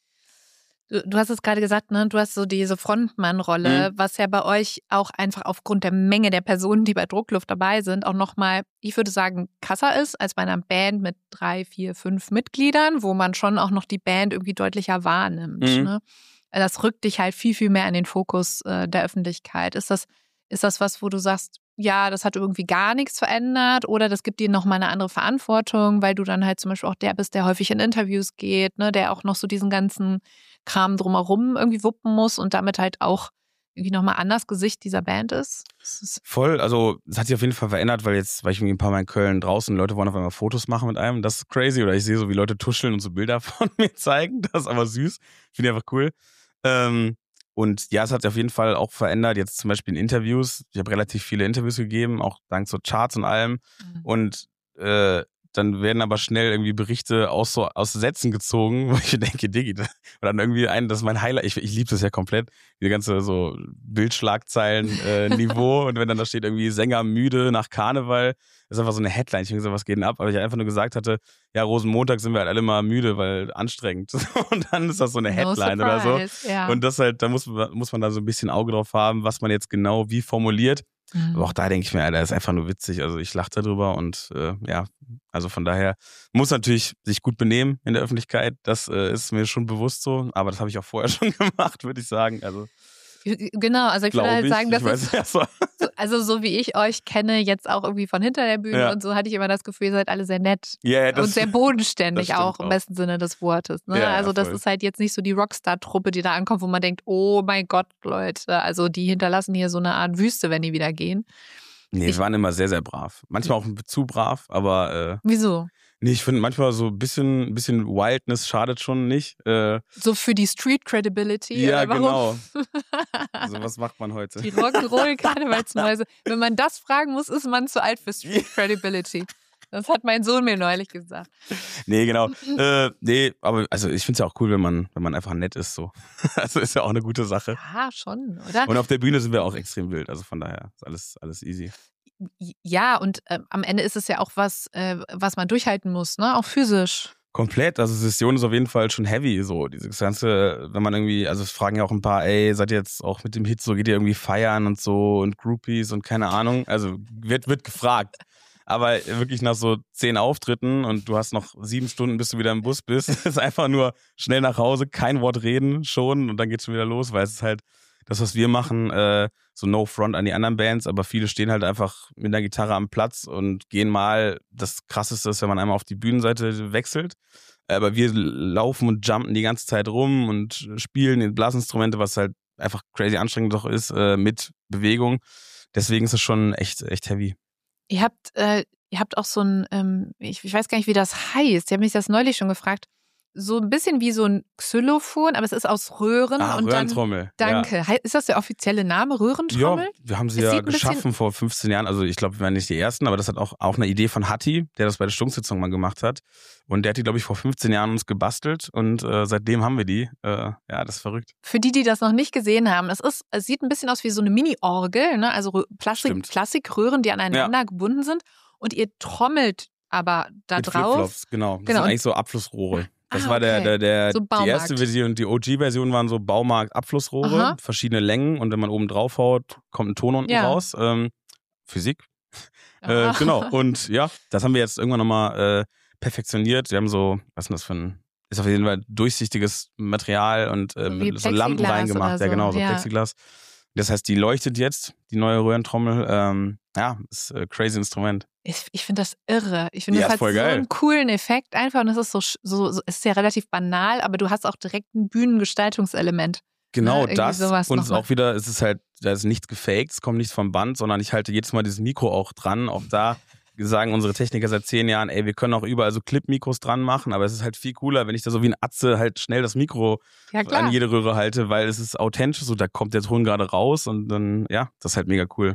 Du, du hast es gerade gesagt, ne? Du hast so diese Frontmann-Rolle, mhm. was ja bei euch auch einfach aufgrund der Menge der Personen, die bei Druckluft dabei sind, auch nochmal, ich würde sagen, krasser ist als bei einer Band mit drei, vier, fünf Mitgliedern, wo man schon auch noch die Band irgendwie deutlicher wahrnimmt. Mhm. Ne? Das rückt dich halt viel, viel mehr in den Fokus äh, der Öffentlichkeit. Ist das, ist das was, wo du sagst, ja, das hat irgendwie gar nichts verändert oder das gibt dir nochmal eine andere Verantwortung, weil du dann halt zum Beispiel auch der bist, der häufig in Interviews geht, ne, der auch noch so diesen ganzen Kram drumherum irgendwie wuppen muss und damit halt auch irgendwie nochmal anders Gesicht dieser Band ist? ist Voll, also es hat sich auf jeden Fall verändert, weil jetzt war ich irgendwie ein paar Mal in Köln draußen, Leute wollen auf einmal Fotos machen mit einem, das ist crazy. Oder ich sehe so, wie Leute tuscheln und so Bilder von mir zeigen, das ist aber süß, finde ich einfach cool. Ähm, und ja, es hat sich auf jeden Fall auch verändert, jetzt zum Beispiel in Interviews. Ich habe relativ viele Interviews gegeben, auch dank so Charts und allem. Mhm. Und äh, dann werden aber schnell irgendwie Berichte aus so aus Sätzen gezogen, wo ich denke, Diggi, oder dann irgendwie ein, das ist mein Highlight, ich, ich liebe das ja komplett, die ganze so Bildschlagzeilen-Niveau äh, und wenn dann da steht irgendwie Sänger müde nach Karneval, das ist einfach so eine Headline, ich denke so, was geht denn ab, aber ich einfach nur gesagt hatte, ja, Rosenmontag sind wir halt alle mal müde, weil anstrengend und dann ist das so eine Headline no oder so ja. Und das halt, da muss, muss man da so ein bisschen Auge drauf haben, was man jetzt genau wie formuliert. Mhm. Aber auch da denke ich mir, Alter, ist einfach nur witzig. Also ich lache darüber und äh, ja, also von daher muss natürlich sich gut benehmen in der Öffentlichkeit. Das äh, ist mir schon bewusst so, aber das habe ich auch vorher schon gemacht, würde ich sagen. Also genau, also ich würde halt ich, sagen, das ist ja so. so, also so wie ich euch kenne, jetzt auch irgendwie von hinter der Bühne ja. und so, hatte ich immer das Gefühl, ihr seid alle sehr nett yeah, das, und sehr bodenständig auch, auch im besten Sinne des Wortes. Ne? Ja, also das voll. ist halt jetzt nicht so die Rockstar-Truppe, die da ankommt, wo man denkt, oh mein Gott, Leute, also die hinterlassen hier so eine Art Wüste, wenn die wieder gehen. Nee, ich, wir waren immer sehr, sehr brav. Manchmal auch zu brav, aber äh, wieso? Nee, ich finde manchmal so ein bisschen, bisschen Wildness schadet schon nicht. Äh, so für die Street Credibility? Ja, oder warum? genau. Also was macht man heute? Die Rock'n'Roll-Karnevalsmäuse. Wenn man das fragen muss, ist man zu alt für Street Credibility. Das hat mein Sohn mir neulich gesagt. Nee, genau. äh, nee, aber also ich finde es ja auch cool, wenn man, wenn man einfach nett ist. So. Also ist ja auch eine gute Sache. Ja, schon, oder? Und auf der Bühne sind wir auch extrem wild. Also von daher ist alles, alles easy. Ja, und äh, am Ende ist es ja auch was, äh, was man durchhalten muss, ne? Auch physisch. Komplett, also Session ist auf jeden Fall schon heavy, so dieses ganze, wenn man irgendwie, also es fragen ja auch ein paar, ey, seid ihr jetzt auch mit dem Hit so, geht ihr irgendwie feiern und so und Groupies und keine Ahnung, also wird, wird gefragt. Aber wirklich nach so zehn Auftritten und du hast noch sieben Stunden, bis du wieder im Bus bist, ist einfach nur schnell nach Hause, kein Wort reden schon und dann geht's schon wieder los, weil es ist halt das, was wir machen, äh, so no front an die anderen Bands, aber viele stehen halt einfach mit der Gitarre am Platz und gehen mal, das Krasseste ist, wenn man einmal auf die Bühnenseite wechselt, aber wir laufen und jumpen die ganze Zeit rum und spielen die Blasinstrumente, was halt einfach crazy anstrengend doch ist, äh, mit Bewegung, deswegen ist es schon echt, echt heavy. Ihr habt, äh, ihr habt auch so ein, ähm, ich, ich weiß gar nicht, wie das heißt, ich habe mich das neulich schon gefragt, so ein bisschen wie so ein Xylophon, aber es ist aus Röhren. Ah, und Röhrentrommel. Dann, danke. Ja. Ist das der offizielle Name, Röhrentrommel? Ja, wir haben sie es ja geschaffen vor fünfzehn Jahren. Also ich glaube, wir waren nicht die Ersten, aber das hat auch, auch eine Idee von Hatti, der das bei der Stunksitzung mal gemacht hat. Und der hat die, glaube ich, vor fünfzehn Jahren uns gebastelt und äh, seitdem haben wir die. Äh, ja, das ist verrückt. Für die, die das noch nicht gesehen haben, es, ist, es sieht ein bisschen aus wie so eine Mini-Orgel, ne? Also Plastik, Plastikröhren, die aneinander ja. gebunden sind. Und ihr trommelt aber da Mit drauf. Flipflops, genau. Das genau. sind eigentlich so Abflussrohre. Das ah, war der, okay. der, der so die erste Version, die O G-Version waren so Baumarkt-Abflussrohre, Aha. verschiedene Längen und wenn man oben drauf haut, kommt ein Ton unten ja. raus. Ähm, Physik. äh, genau. Und ja, das haben wir jetzt irgendwann nochmal äh, perfektioniert. Wir haben so, was ist denn das für ein, ist auf jeden Fall durchsichtiges Material und äh, mit so Lampen reingemacht. So. Ja, genau, so ja. Plexiglas. Das heißt, die leuchtet jetzt, die neue Röhrentrommel. Ähm, ja, ist ein crazy Instrument. Ich, ich finde das irre. Ich finde, ja, das hat voll so geil. einen coolen Effekt einfach und es ist so, so, so, es ist ja relativ banal, aber du hast auch direkt ein Bühnengestaltungselement. Genau, ne? das und es ist mal. auch wieder, es ist halt, da ist nichts gefaked, es kommt nichts vom Band, sondern ich halte jedes Mal dieses Mikro auch dran. Auch da sagen unsere Techniker seit zehn Jahren, ey, wir können auch überall so Clip-Mikros dran machen, aber es ist halt viel cooler, wenn ich da so wie ein Atze halt schnell das Mikro ja, an jede Röhre halte, weil es ist authentisch, so da kommt der Ton gerade raus und dann, ja, das ist halt mega cool.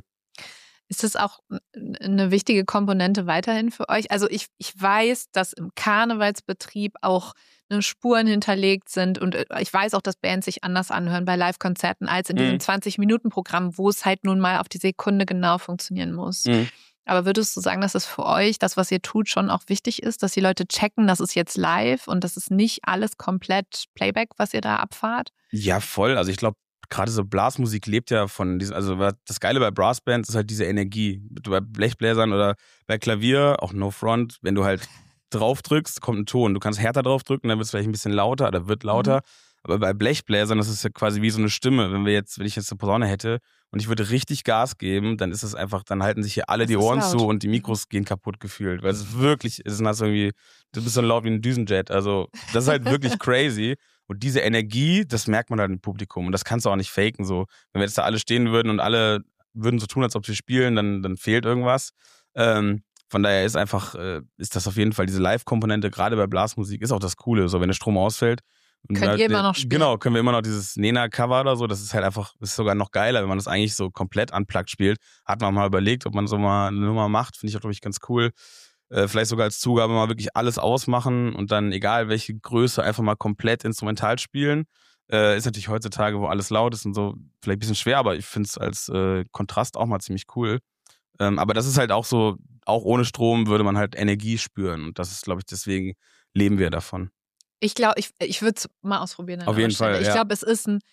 Ist das auch eine wichtige Komponente weiterhin für euch? Also ich, ich weiß, dass im Karnevalsbetrieb auch ne, Spuren hinterlegt sind und ich weiß auch, dass Bands sich anders anhören bei Live-Konzerten als in diesem mhm. zwanzig-Minuten-Programm, wo es halt nun mal auf die Sekunde genau funktionieren muss. Mhm. Aber würdest du sagen, dass es für euch, das, was ihr tut, schon auch wichtig ist, dass die Leute checken, das ist jetzt live und das ist nicht alles komplett Playback, was ihr da abfahrt? Ja, voll. Also ich glaube, gerade so Blasmusik lebt ja von diesem, also das Geile bei Brassbands ist halt diese Energie. Bei Blechbläsern oder bei Klavier, auch No Front, wenn du halt drauf drückst, kommt ein Ton. Du kannst härter drauf drücken, dann wird es vielleicht ein bisschen lauter oder wird lauter. Mhm. Aber bei Blechbläsern, das ist ja quasi wie so eine Stimme. Wenn wir jetzt, wenn ich jetzt eine Posaune hätte und ich würde richtig Gas geben, dann ist es einfach, dann halten sich hier alle das die Ohren zu und die Mikros gehen kaputt gefühlt. Weil es ist wirklich, es ist irgendwie, du bist so laut wie ein Düsenjet. Also das ist halt wirklich crazy. Und diese Energie, das merkt man dann im Publikum. Und das kannst du auch nicht faken. So. Wenn wir jetzt da alle stehen würden und alle würden so tun, als ob sie spielen, dann, dann fehlt irgendwas. Ähm, von daher ist einfach, äh, ist das auf jeden Fall diese Live-Komponente, gerade bei Blasmusik, ist auch das Coole. So, wenn der Strom ausfällt. Könnt halt, ihr immer noch spielen. Genau, können wir immer noch dieses Nena-Cover oder so. Das ist halt einfach, ist sogar noch geiler, wenn man das eigentlich so komplett unplugged spielt. Hat man mal überlegt, ob man so mal eine Nummer macht. Finde ich auch, glaube ich, ganz cool. Äh, vielleicht sogar als Zugabe mal wirklich alles ausmachen und dann, egal welche Größe, einfach mal komplett instrumental spielen. Äh, ist natürlich heutzutage, wo alles laut ist und so, vielleicht ein bisschen schwer, aber ich finde es als äh, Kontrast auch mal ziemlich cool. Ähm, aber das ist halt auch so, auch ohne Strom würde man halt Energie spüren. Und das ist, glaube ich, deswegen leben wir davon. Ich glaube, ich, ich würde es mal ausprobieren. Auf jeden Fall, Ich ja. glaube, es ist ein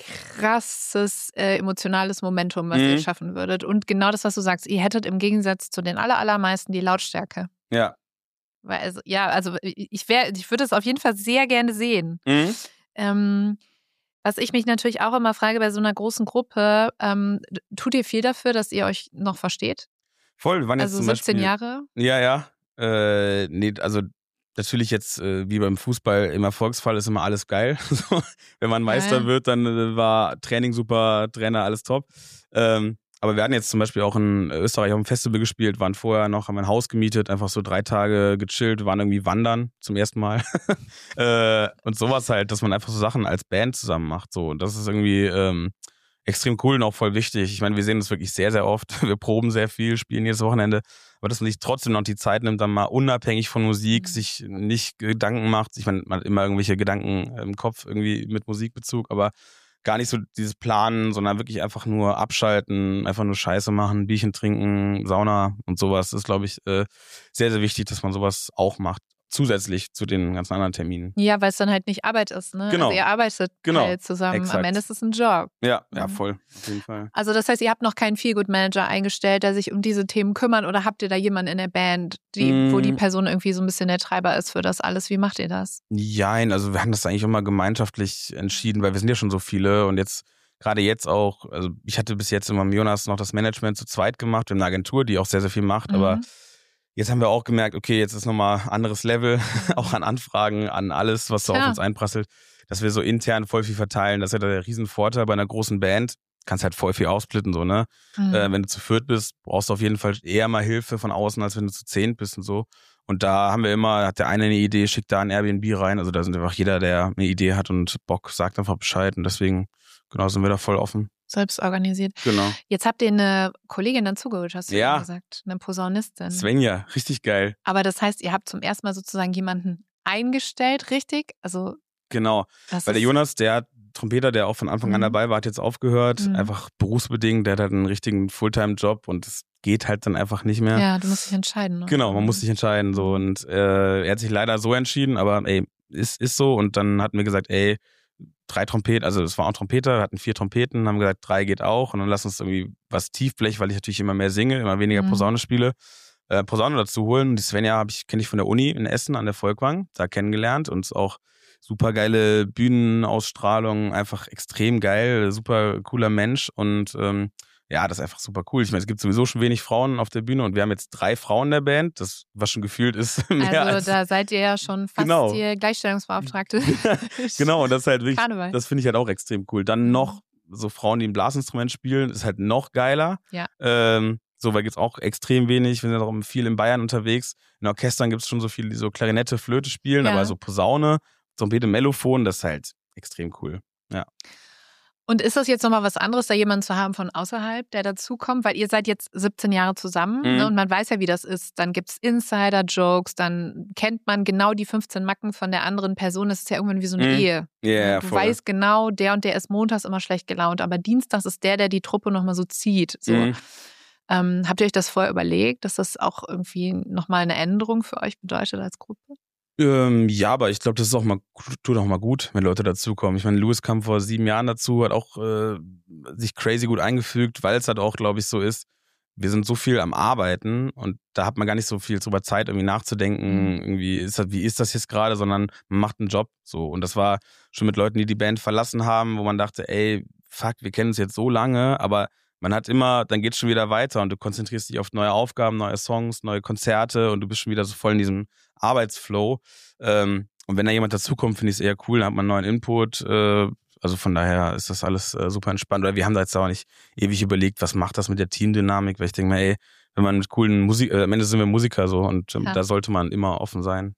krasses äh, emotionales Momentum, was Mhm. ihr schaffen würdet. Und genau das, was du sagst, ihr hättet im Gegensatz zu den aller, allermeisten die Lautstärke. Ja. Weil, also, ja, also ich, wär, ich würde es auf jeden Fall sehr gerne sehen. Mhm. Ähm, was ich mich natürlich auch immer frage bei so einer großen Gruppe, ähm, tut ihr viel dafür, dass ihr euch noch versteht? Voll, wir waren jetzt Also zum siebzehn Beispiel, Jahre? Ja, ja. Äh, nee, also natürlich jetzt, äh, wie beim Fußball, im Erfolgsfall ist immer alles geil. So, wenn man Meister Ja. wird, dann äh, war Training super, Trainer, alles top. Ähm, aber wir hatten jetzt zum Beispiel auch in Österreich auf dem Festival gespielt, waren vorher noch, haben ein Haus gemietet, einfach so drei Tage gechillt, waren irgendwie wandern zum ersten Mal. äh, und sowas halt, dass man einfach so Sachen als Band zusammen macht. So. Und das ist irgendwie ähm, extrem cool und auch voll wichtig. Ich meine, wir sehen das wirklich sehr, sehr oft. Wir proben sehr viel, spielen jedes Wochenende. Aber dass man sich trotzdem noch die Zeit nimmt, dann mal unabhängig von Musik, Mhm. sich nicht Gedanken macht. Ich meine, man hat immer irgendwelche Gedanken im Kopf irgendwie mit Musikbezug, aber gar nicht so dieses Planen, sondern wirklich einfach nur abschalten, einfach nur Scheiße machen, Bierchen trinken, Sauna und sowas. Das ist, glaube ich, äh, sehr, sehr wichtig, dass man sowas auch macht. Zusätzlich zu den ganzen anderen Terminen. Ja, weil es dann halt nicht Arbeit ist, ne? Genau. Also ihr arbeitet Genau. halt zusammen. Am Exakt. Ende ist es ein Job. Ja, ja, Mhm. voll. Auf jeden Fall. Also das heißt, ihr habt noch keinen Feelgood-Manager eingestellt, der sich um diese Themen kümmert, oder habt ihr da jemanden in der Band, die, Mm. wo die Person irgendwie so ein bisschen der Treiber ist für das alles? Wie macht ihr das? Jein, also wir haben das eigentlich immer gemeinschaftlich entschieden, weil wir sind ja schon so viele und jetzt, gerade jetzt auch, also ich hatte bis jetzt immer mit Jonas noch das Management zu zweit gemacht, wir haben eine Agentur, die auch sehr, sehr viel macht, Mhm. aber jetzt haben wir auch gemerkt, okay, jetzt ist nochmal anderes Level, auch an Anfragen, an alles, was so Klar. auf uns einprasselt, dass wir so intern voll viel verteilen. Das ist ja der Riesenvorteil bei einer großen Band. Kannst halt voll viel aufsplitten, so, ne? Mhm. Äh, wenn du zu viert bist, brauchst du auf jeden Fall eher mal Hilfe von außen, als wenn du zu zehn bist und so. Und da haben wir immer, hat der eine eine Idee, schickt da ein Airbnb rein. Also da sind einfach jeder, der eine Idee hat und Bock, sagt einfach Bescheid. Und deswegen, genau, sind wir da voll offen. Selbst organisiert. Genau. Jetzt habt ihr eine Kollegin dazugeholt, hast du Ja. ja gesagt. Eine Posaunistin. Svenja, richtig geil. Aber das heißt, ihr habt zum ersten Mal sozusagen jemanden eingestellt, richtig? Also Genau. das Weil der ist- Jonas, der Trompeter, der auch von Anfang an Mhm. dabei war, hat jetzt aufgehört. Mhm. Einfach berufsbedingt, der hat halt einen richtigen Fulltime-Job und es geht halt dann einfach nicht mehr. Ja, du musst dich entscheiden. Ne? Genau, man muss sich entscheiden. So. Und äh, er hat sich leider so entschieden, aber ey, ist, ist so. Und dann hatten wir gesagt, ey, drei Trompeten, also es war auch Trompeter, wir hatten vier Trompeten, haben gesagt, drei geht auch. Und dann lass uns irgendwie was Tiefblech, weil ich natürlich immer mehr singe, immer weniger Mhm. Posaune spiele, äh, Posaune dazu holen. Die Svenja habe ich, kenne ich von der Uni in Essen an der Volkwang, da kennengelernt und ist auch super geile Bühnenausstrahlung, einfach extrem geil, super cooler Mensch und ähm, ja, das ist einfach super cool. Ich meine, es gibt sowieso schon wenig Frauen auf der Bühne und wir haben jetzt drei Frauen in der Band, das was schon gefühlt ist mehr Also als da seid ihr ja schon fast Genau. die Gleichstellungsbeauftragte. genau, und das ist halt wirklich, Karneval. das finde ich halt auch extrem cool. Dann Mhm. noch so Frauen, die ein Blasinstrument spielen, ist halt noch geiler. Ja. Ähm, so, weil gibt's auch extrem wenig. Wir sind auch viel in Bayern unterwegs. In Orchestern gibt's schon so viele, die so Klarinette, Flöte spielen, Ja. aber so Posaune, Trompete, Mellophon, das ist halt extrem cool. Ja. Und ist das jetzt nochmal was anderes, da jemanden zu haben von außerhalb, der dazukommt? Weil ihr seid jetzt siebzehn Jahre zusammen Mhm. ne? Und man weiß ja, wie das ist. Dann gibt es Insider-Jokes, dann kennt man genau die fünfzehn Macken von der anderen Person. Das ist ja irgendwann wie so eine Mhm. Ehe. Ja, yeah, Du voll. weißt genau, der und der ist montags immer schlecht gelaunt, aber dienstags ist der, der die Truppe nochmal so zieht. So. Mhm. Ähm, habt ihr euch das vorher überlegt, dass das auch irgendwie nochmal eine Änderung für euch bedeutet als Gruppe? Ähm, ja, aber ich glaube, das ist auch mal, tut auch mal gut, wenn Leute dazukommen. Ich meine, Louis kam vor sieben Jahren dazu, hat auch äh, sich crazy gut eingefügt, weil es halt auch, glaube ich, so ist, wir sind so viel am Arbeiten und da hat man gar nicht so viel drüber Zeit, irgendwie nachzudenken, Mhm. irgendwie ist das, wie ist das jetzt gerade, sondern man macht einen Job so. Und das war schon mit Leuten, die die Band verlassen haben, wo man dachte, ey, fuck, wir kennen uns jetzt so lange, aber man hat immer, dann geht's schon wieder weiter und du konzentrierst dich auf neue Aufgaben, neue Songs, neue Konzerte und du bist schon wieder so voll in diesem Arbeitsflow. Ähm, und wenn da jemand dazukommt, finde ich es eher cool, dann hat man neuen Input. Äh, also von daher ist das alles äh, super entspannt. Oder wir haben da jetzt auch nicht ewig überlegt, was macht das mit der Teamdynamik, weil ich denke mir, ey, wenn man mit coolen Musik, äh, am Ende sind wir Musiker so und ähm, Ja. da sollte man immer offen sein.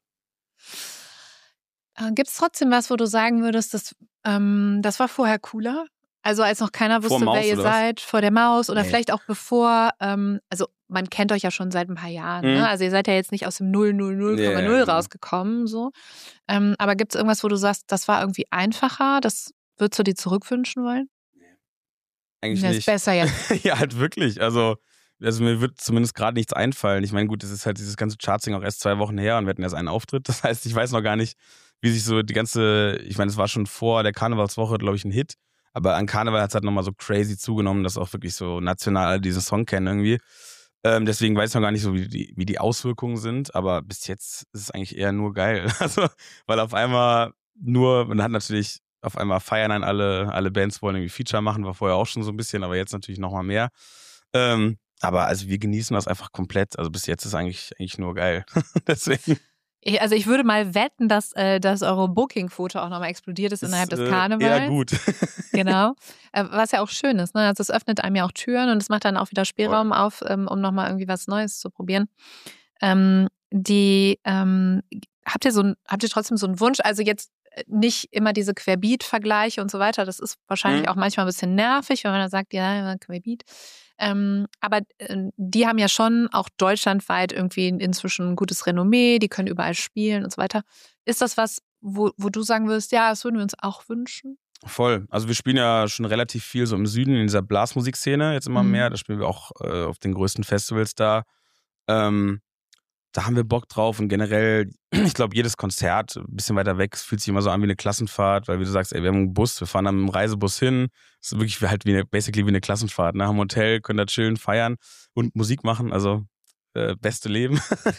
Äh, Gibt es trotzdem was, wo du sagen würdest, das, ähm, das war vorher cooler? Also als noch keiner Vor wusste, Maus wer ihr oder was? seid, vor der Maus oder Nee. vielleicht auch bevor, ähm, also man kennt euch ja schon seit ein paar Jahren, Mhm. ne? Also ihr seid ja jetzt nicht aus dem null null null Komma null Ja, ja, genau. rausgekommen, so. Ähm, aber gibt es irgendwas, wo du sagst, das war irgendwie einfacher, das würdest du dir zurückwünschen wollen? Eigentlich Das ist nicht. besser jetzt. Ja, halt wirklich. Also, also mir wird zumindest gerade nichts einfallen. Ich meine, gut, das ist halt dieses ganze Chartsing auch erst zwei Wochen her und wir hatten erst einen Auftritt. Das heißt, ich weiß noch gar nicht, wie sich so die ganze, ich meine, es war schon vor der Karnevalswoche, glaube ich, ein Hit. Aber an Karneval hat es halt nochmal so crazy zugenommen, dass auch wirklich so national alle diesen Song kennen irgendwie. Ähm, deswegen weiß ich noch gar nicht so, wie die, wie die Auswirkungen sind. Aber bis jetzt ist es eigentlich eher nur geil. Also, weil auf einmal nur, man hat natürlich auf einmal feiern dann alle, alle Bands wollen irgendwie Feature machen, war vorher auch schon so ein bisschen, aber jetzt natürlich nochmal mehr. Ähm, aber also wir genießen das einfach komplett. Also bis jetzt ist eigentlich, eigentlich nur geil. Deswegen. Ich, also ich würde mal wetten, dass, äh, dass eure Booking-Quote auch nochmal explodiert ist innerhalb des äh, Karnevals. Eher gut. Genau. Äh, was ja auch schön ist, ne? Also es öffnet einem ja auch Türen und es macht dann auch wieder Spielraum Voll. auf, ähm, um nochmal irgendwie was Neues zu probieren. Ähm, die, ähm, habt ihr so ein, habt ihr trotzdem so einen Wunsch? Also jetzt nicht immer diese Querbeat-Vergleiche und so weiter. Das ist wahrscheinlich Mhm. auch manchmal ein bisschen nervig, wenn man dann sagt, ja, Querbeat. Ähm, aber äh, die haben ja schon auch deutschlandweit irgendwie inzwischen ein gutes Renommee, die können überall spielen und so weiter. Ist das was, wo, wo du sagen würdest, ja, das würden wir uns auch wünschen? Voll. Also wir spielen ja schon relativ viel so im Süden in dieser Blasmusikszene jetzt immer Mhm. mehr. Da spielen wir auch äh, auf den größten Festivals da. Ähm, da haben wir Bock drauf und generell, ich glaube, jedes Konzert ein bisschen weiter weg, es fühlt sich immer so an wie eine Klassenfahrt, weil wie du sagst, ey, wir haben einen Bus, wir fahren dann mit dem Reisebus hin. Das ist wirklich halt wie eine, basically wie eine Klassenfahrt, ne? Haben ein Hotel, können da chillen, feiern und Musik machen, also äh, beste Leben.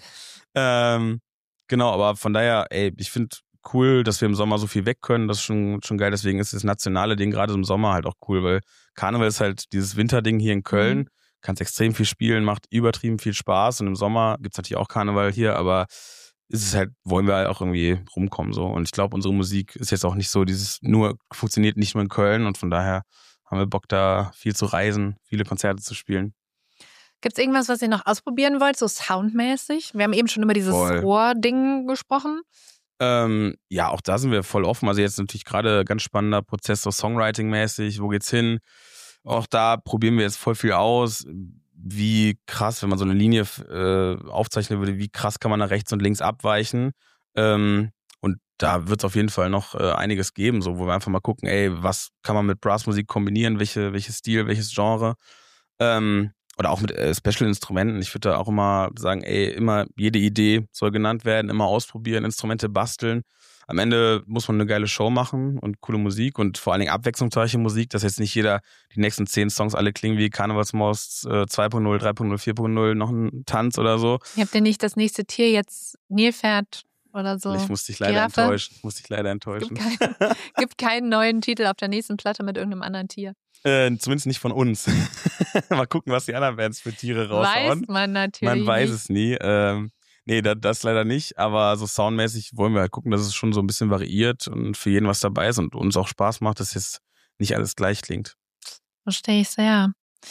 ähm, genau, aber von daher, ey, ich finde cool, dass wir im Sommer so viel weg können, das ist schon, schon geil, deswegen ist das nationale Ding gerade im Sommer halt auch cool, weil Karneval ist halt dieses Winterding hier in Köln. Mhm. Kannst extrem viel spielen, macht übertrieben viel Spaß und im Sommer gibt's natürlich auch Karneval hier, aber ist es halt, wollen wir halt auch irgendwie rumkommen so und ich glaube, unsere Musik ist jetzt auch nicht so dieses, nur funktioniert nicht nur in Köln und von daher haben wir Bock da viel zu reisen, viele Konzerte zu spielen. Gibt es irgendwas, was ihr noch ausprobieren wollt, so soundmäßig? Wir haben eben schon über dieses Voll. Rohr-Ding gesprochen. Ähm, ja, auch da sind wir voll offen, also jetzt natürlich gerade ganz spannender Prozess, so Songwriting-mäßig, wo geht's hin? Auch da probieren wir jetzt voll viel aus. Wie krass, wenn man so eine Linie äh, aufzeichnen würde, wie krass kann man nach rechts und links abweichen. Ähm, und da wird es auf jeden Fall noch äh, einiges geben, so wo wir einfach mal gucken, ey, was kann man mit Brassmusik kombinieren, welche, welches Stil, welches Genre. Ähm, oder auch mit äh, Special-Instrumenten. Ich würde da auch immer sagen, ey, immer jede Idee soll genannt werden, immer ausprobieren, Instrumente basteln. Am Ende muss man eine geile Show machen und coole Musik und vor allen Dingen abwechslungsreiche Musik, dass jetzt nicht jeder, die nächsten zehn Songs alle klingen wie Karnevalsmaus äh, zwei Punkt null, drei Punkt null, vier Punkt null, noch ein Tanz oder so. Habt ihr nicht das nächste Tier jetzt Nilpferd oder so? Ich muss dich leider Giraffe? enttäuschen. Ich muss dich leider enttäuschen. Gibt, kein, gibt keinen neuen Titel auf der nächsten Platte mit irgendeinem anderen Tier. Äh, zumindest nicht von uns. Mal gucken, was die anderen Bands für Tiere raushauen. Weiß man natürlich Man weiß nicht. es nie. Ähm, nee, das, das leider nicht. Aber so soundmäßig wollen wir halt gucken, dass es schon so ein bisschen variiert und für jeden was dabei ist und uns auch Spaß macht, dass jetzt nicht alles gleich klingt. Verstehe ich sehr.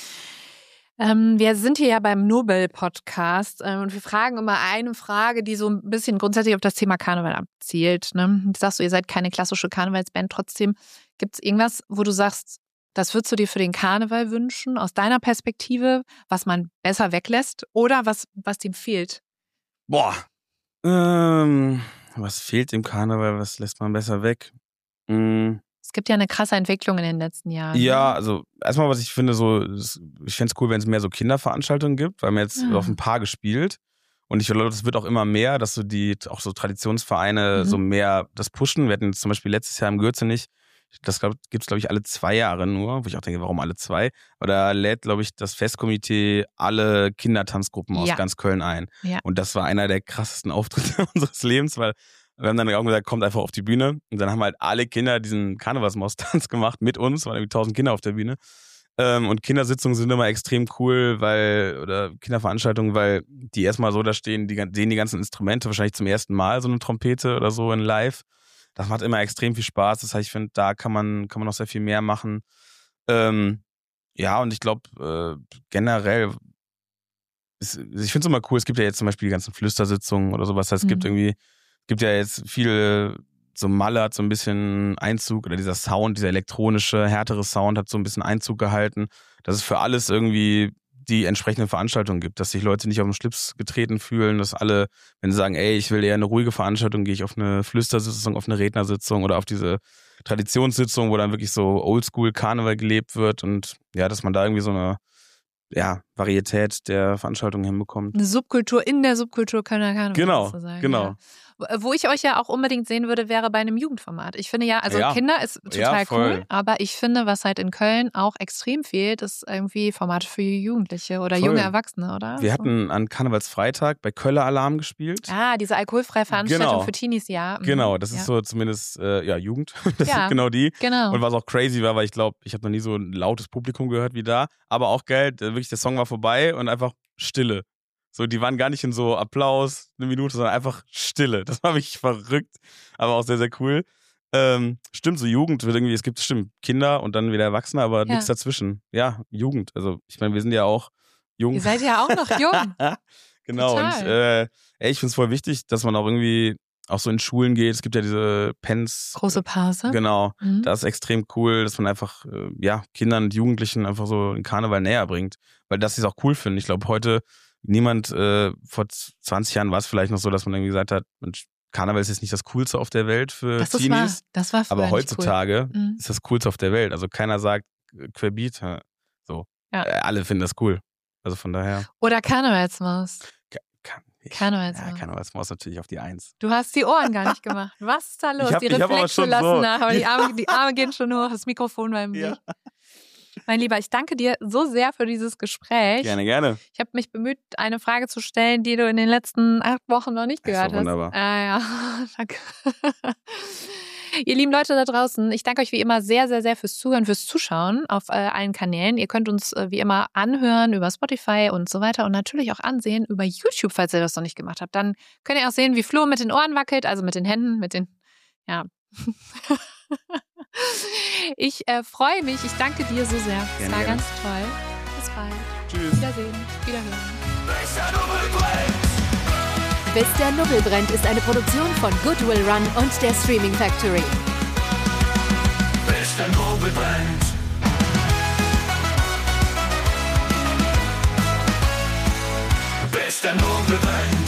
Ähm, wir sind hier ja beim Nobel-Podcast ähm, und wir fragen immer eine Frage, die so ein bisschen grundsätzlich auf das Thema Karneval abzielt. Ne? Jetzt sagst du, ihr seid keine klassische Karnevalsband. Trotzdem gibt es irgendwas, wo du sagst, das würdest du dir für den Karneval wünschen, aus deiner Perspektive, was man besser weglässt oder was, was dem fehlt? Boah. Ähm, was fehlt im Karneval? Was lässt man besser weg? Mm. Es gibt ja eine krasse Entwicklung in den letzten Jahren. Ja, also erstmal, was ich finde, so, ich fände es cool, wenn es mehr so Kinderveranstaltungen gibt, weil wir jetzt Ja. auf ein paar gespielt. Und ich glaube, das wird auch immer mehr, dass so die, auch so Traditionsvereine Mhm. so mehr das pushen. Wir hatten jetzt zum Beispiel letztes Jahr im Gürzenich, das gibt es, glaube ich, alle zwei Jahre nur, wo ich auch denke, warum alle zwei? Aber da lädt, glaube ich, das Festkomitee alle Kindertanzgruppen aus Ja. ganz Köln ein. Ja. Und das war einer der krassesten Auftritte unseres Lebens, weil wir haben dann auch gesagt, kommt einfach auf die Bühne. Und dann haben halt alle Kinder diesen Karnevalsmaustanz gemacht mit uns, waren irgendwie tausend Kinder auf der Bühne. Ähm, und Kindersitzungen sind immer extrem cool, weil, oder Kinderveranstaltungen, weil die erstmal so da stehen, die sehen die ganzen Instrumente wahrscheinlich zum ersten Mal, so eine Trompete oder so in live. Das macht immer extrem viel Spaß. Das heißt, ich finde, da kann man, kann man noch sehr viel mehr machen. Ähm, ja, und ich glaube, äh, generell, ist, ich finde es immer cool, es gibt ja jetzt zum Beispiel die ganzen Flüstersitzungen oder sowas. Das heißt, es gibt Mhm. irgendwie, es gibt ja jetzt viele, so Malle hat so ein bisschen Einzug, oder dieser Sound, dieser elektronische, härtere Sound hat so ein bisschen Einzug gehalten, dass es für alles irgendwie die entsprechenden Veranstaltungen gibt, dass sich Leute nicht auf den Schlips getreten fühlen, dass alle, wenn sie sagen, ey, ich will eher eine ruhige Veranstaltung, gehe ich auf eine Flüstersitzung, auf eine Rednersitzung oder auf diese Traditionssitzung, wo dann wirklich so Oldschool-Karneval gelebt wird und ja, dass man da irgendwie so eine ja, Varietät der Veranstaltungen hinbekommt. Eine Subkultur in der Subkultur Kölner Karneval. Genau, sozusagen, genau. Ja. Wo ich euch ja auch unbedingt sehen würde, wäre bei einem Jugendformat. Ich finde ja, also Ja. Kinder ist total Ja, voll. cool, aber ich finde, was halt in Köln auch extrem fehlt, ist irgendwie Formate für Jugendliche oder Voll. junge Erwachsene, oder? Wir So. hatten an Karnevalsfreitag bei Köller Alarm gespielt. Ah, diese alkoholfreie Veranstaltung Genau. für Teenies, ja. Mhm. Genau, das ist ja. so zumindest, äh, ja, Jugend. Das Ja. sind genau die. Genau. Und was auch crazy war, weil ich glaube, ich habe noch nie so ein lautes Publikum gehört wie da. Aber auch geil, äh, wirklich der Song war vorbei und einfach Stille. So, die waren gar nicht in so Applaus, eine Minute, sondern einfach Stille. Das war wirklich verrückt, aber auch sehr, sehr cool. Ähm, stimmt, so Jugend wird irgendwie, es gibt stimmt Kinder und dann wieder Erwachsene, aber Ja. nichts dazwischen. Ja, Jugend. Also ich meine, wir sind ja auch jung. Ihr seid ja auch noch jung. Genau, Total. und äh, ey, ich finde es voll wichtig, dass man auch irgendwie auch so in Schulen geht. Es gibt ja diese Pens. Große Pause. Genau, Mhm. das ist extrem cool, dass man einfach äh, ja, Kindern und Jugendlichen einfach so den Karneval näher bringt. Weil das ist auch cool finde. Ich glaube, heute niemand, äh, vor zwanzig Jahren war es vielleicht noch so, dass man irgendwie gesagt hat, Mensch, Karneval ist jetzt nicht das Coolste auf der Welt für Das ist wahr. Teenies. Das war früher Aber nicht heutzutage cool. Mhm. ist das Coolste auf der Welt. Also keiner sagt äh, Querbeat. äh, So. Ja. Äh, alle finden das cool. Also von daher. Oder Karnevalsmaus. Kann ich. Karnevalsmaus. Ja, Karnevalsmaus natürlich auf die Eins. Du hast die Ohren gar nicht gemacht. Was ist da los? Ich hab- die ich hab aber Reflexe schon lassen so- nach, aber die Arme, die Arme gehen schon hoch, das Mikrofon war im Weg. Mein Lieber, ich danke dir so sehr für dieses Gespräch. Gerne, gerne. Ich habe mich bemüht, eine Frage zu stellen, die du in den letzten acht Wochen noch nicht Das ist gehört doch hast. wunderbar. Ah, ja, danke. Ihr lieben Leute da draußen, ich danke euch wie immer sehr, sehr, sehr fürs Zuhören, fürs Zuschauen auf äh, allen Kanälen. Ihr könnt uns äh, wie immer anhören über Spotify und so weiter und natürlich auch ansehen über YouTube, falls ihr das noch nicht gemacht habt. Dann könnt ihr auch sehen, wie Flo mit den Ohren wackelt, also mit den Händen, mit den, ja. Ich äh, freue mich, ich danke dir so sehr. Es Gerne, war gerne. ganz toll. Bis bald. Tschüss. Wiedersehen. Wiederhören. Bis der Nubbel brennt ist eine Produktion von Goodwill Run und der Streaming Factory. Bis der Nobel brennt. Bis der Nobel brennt.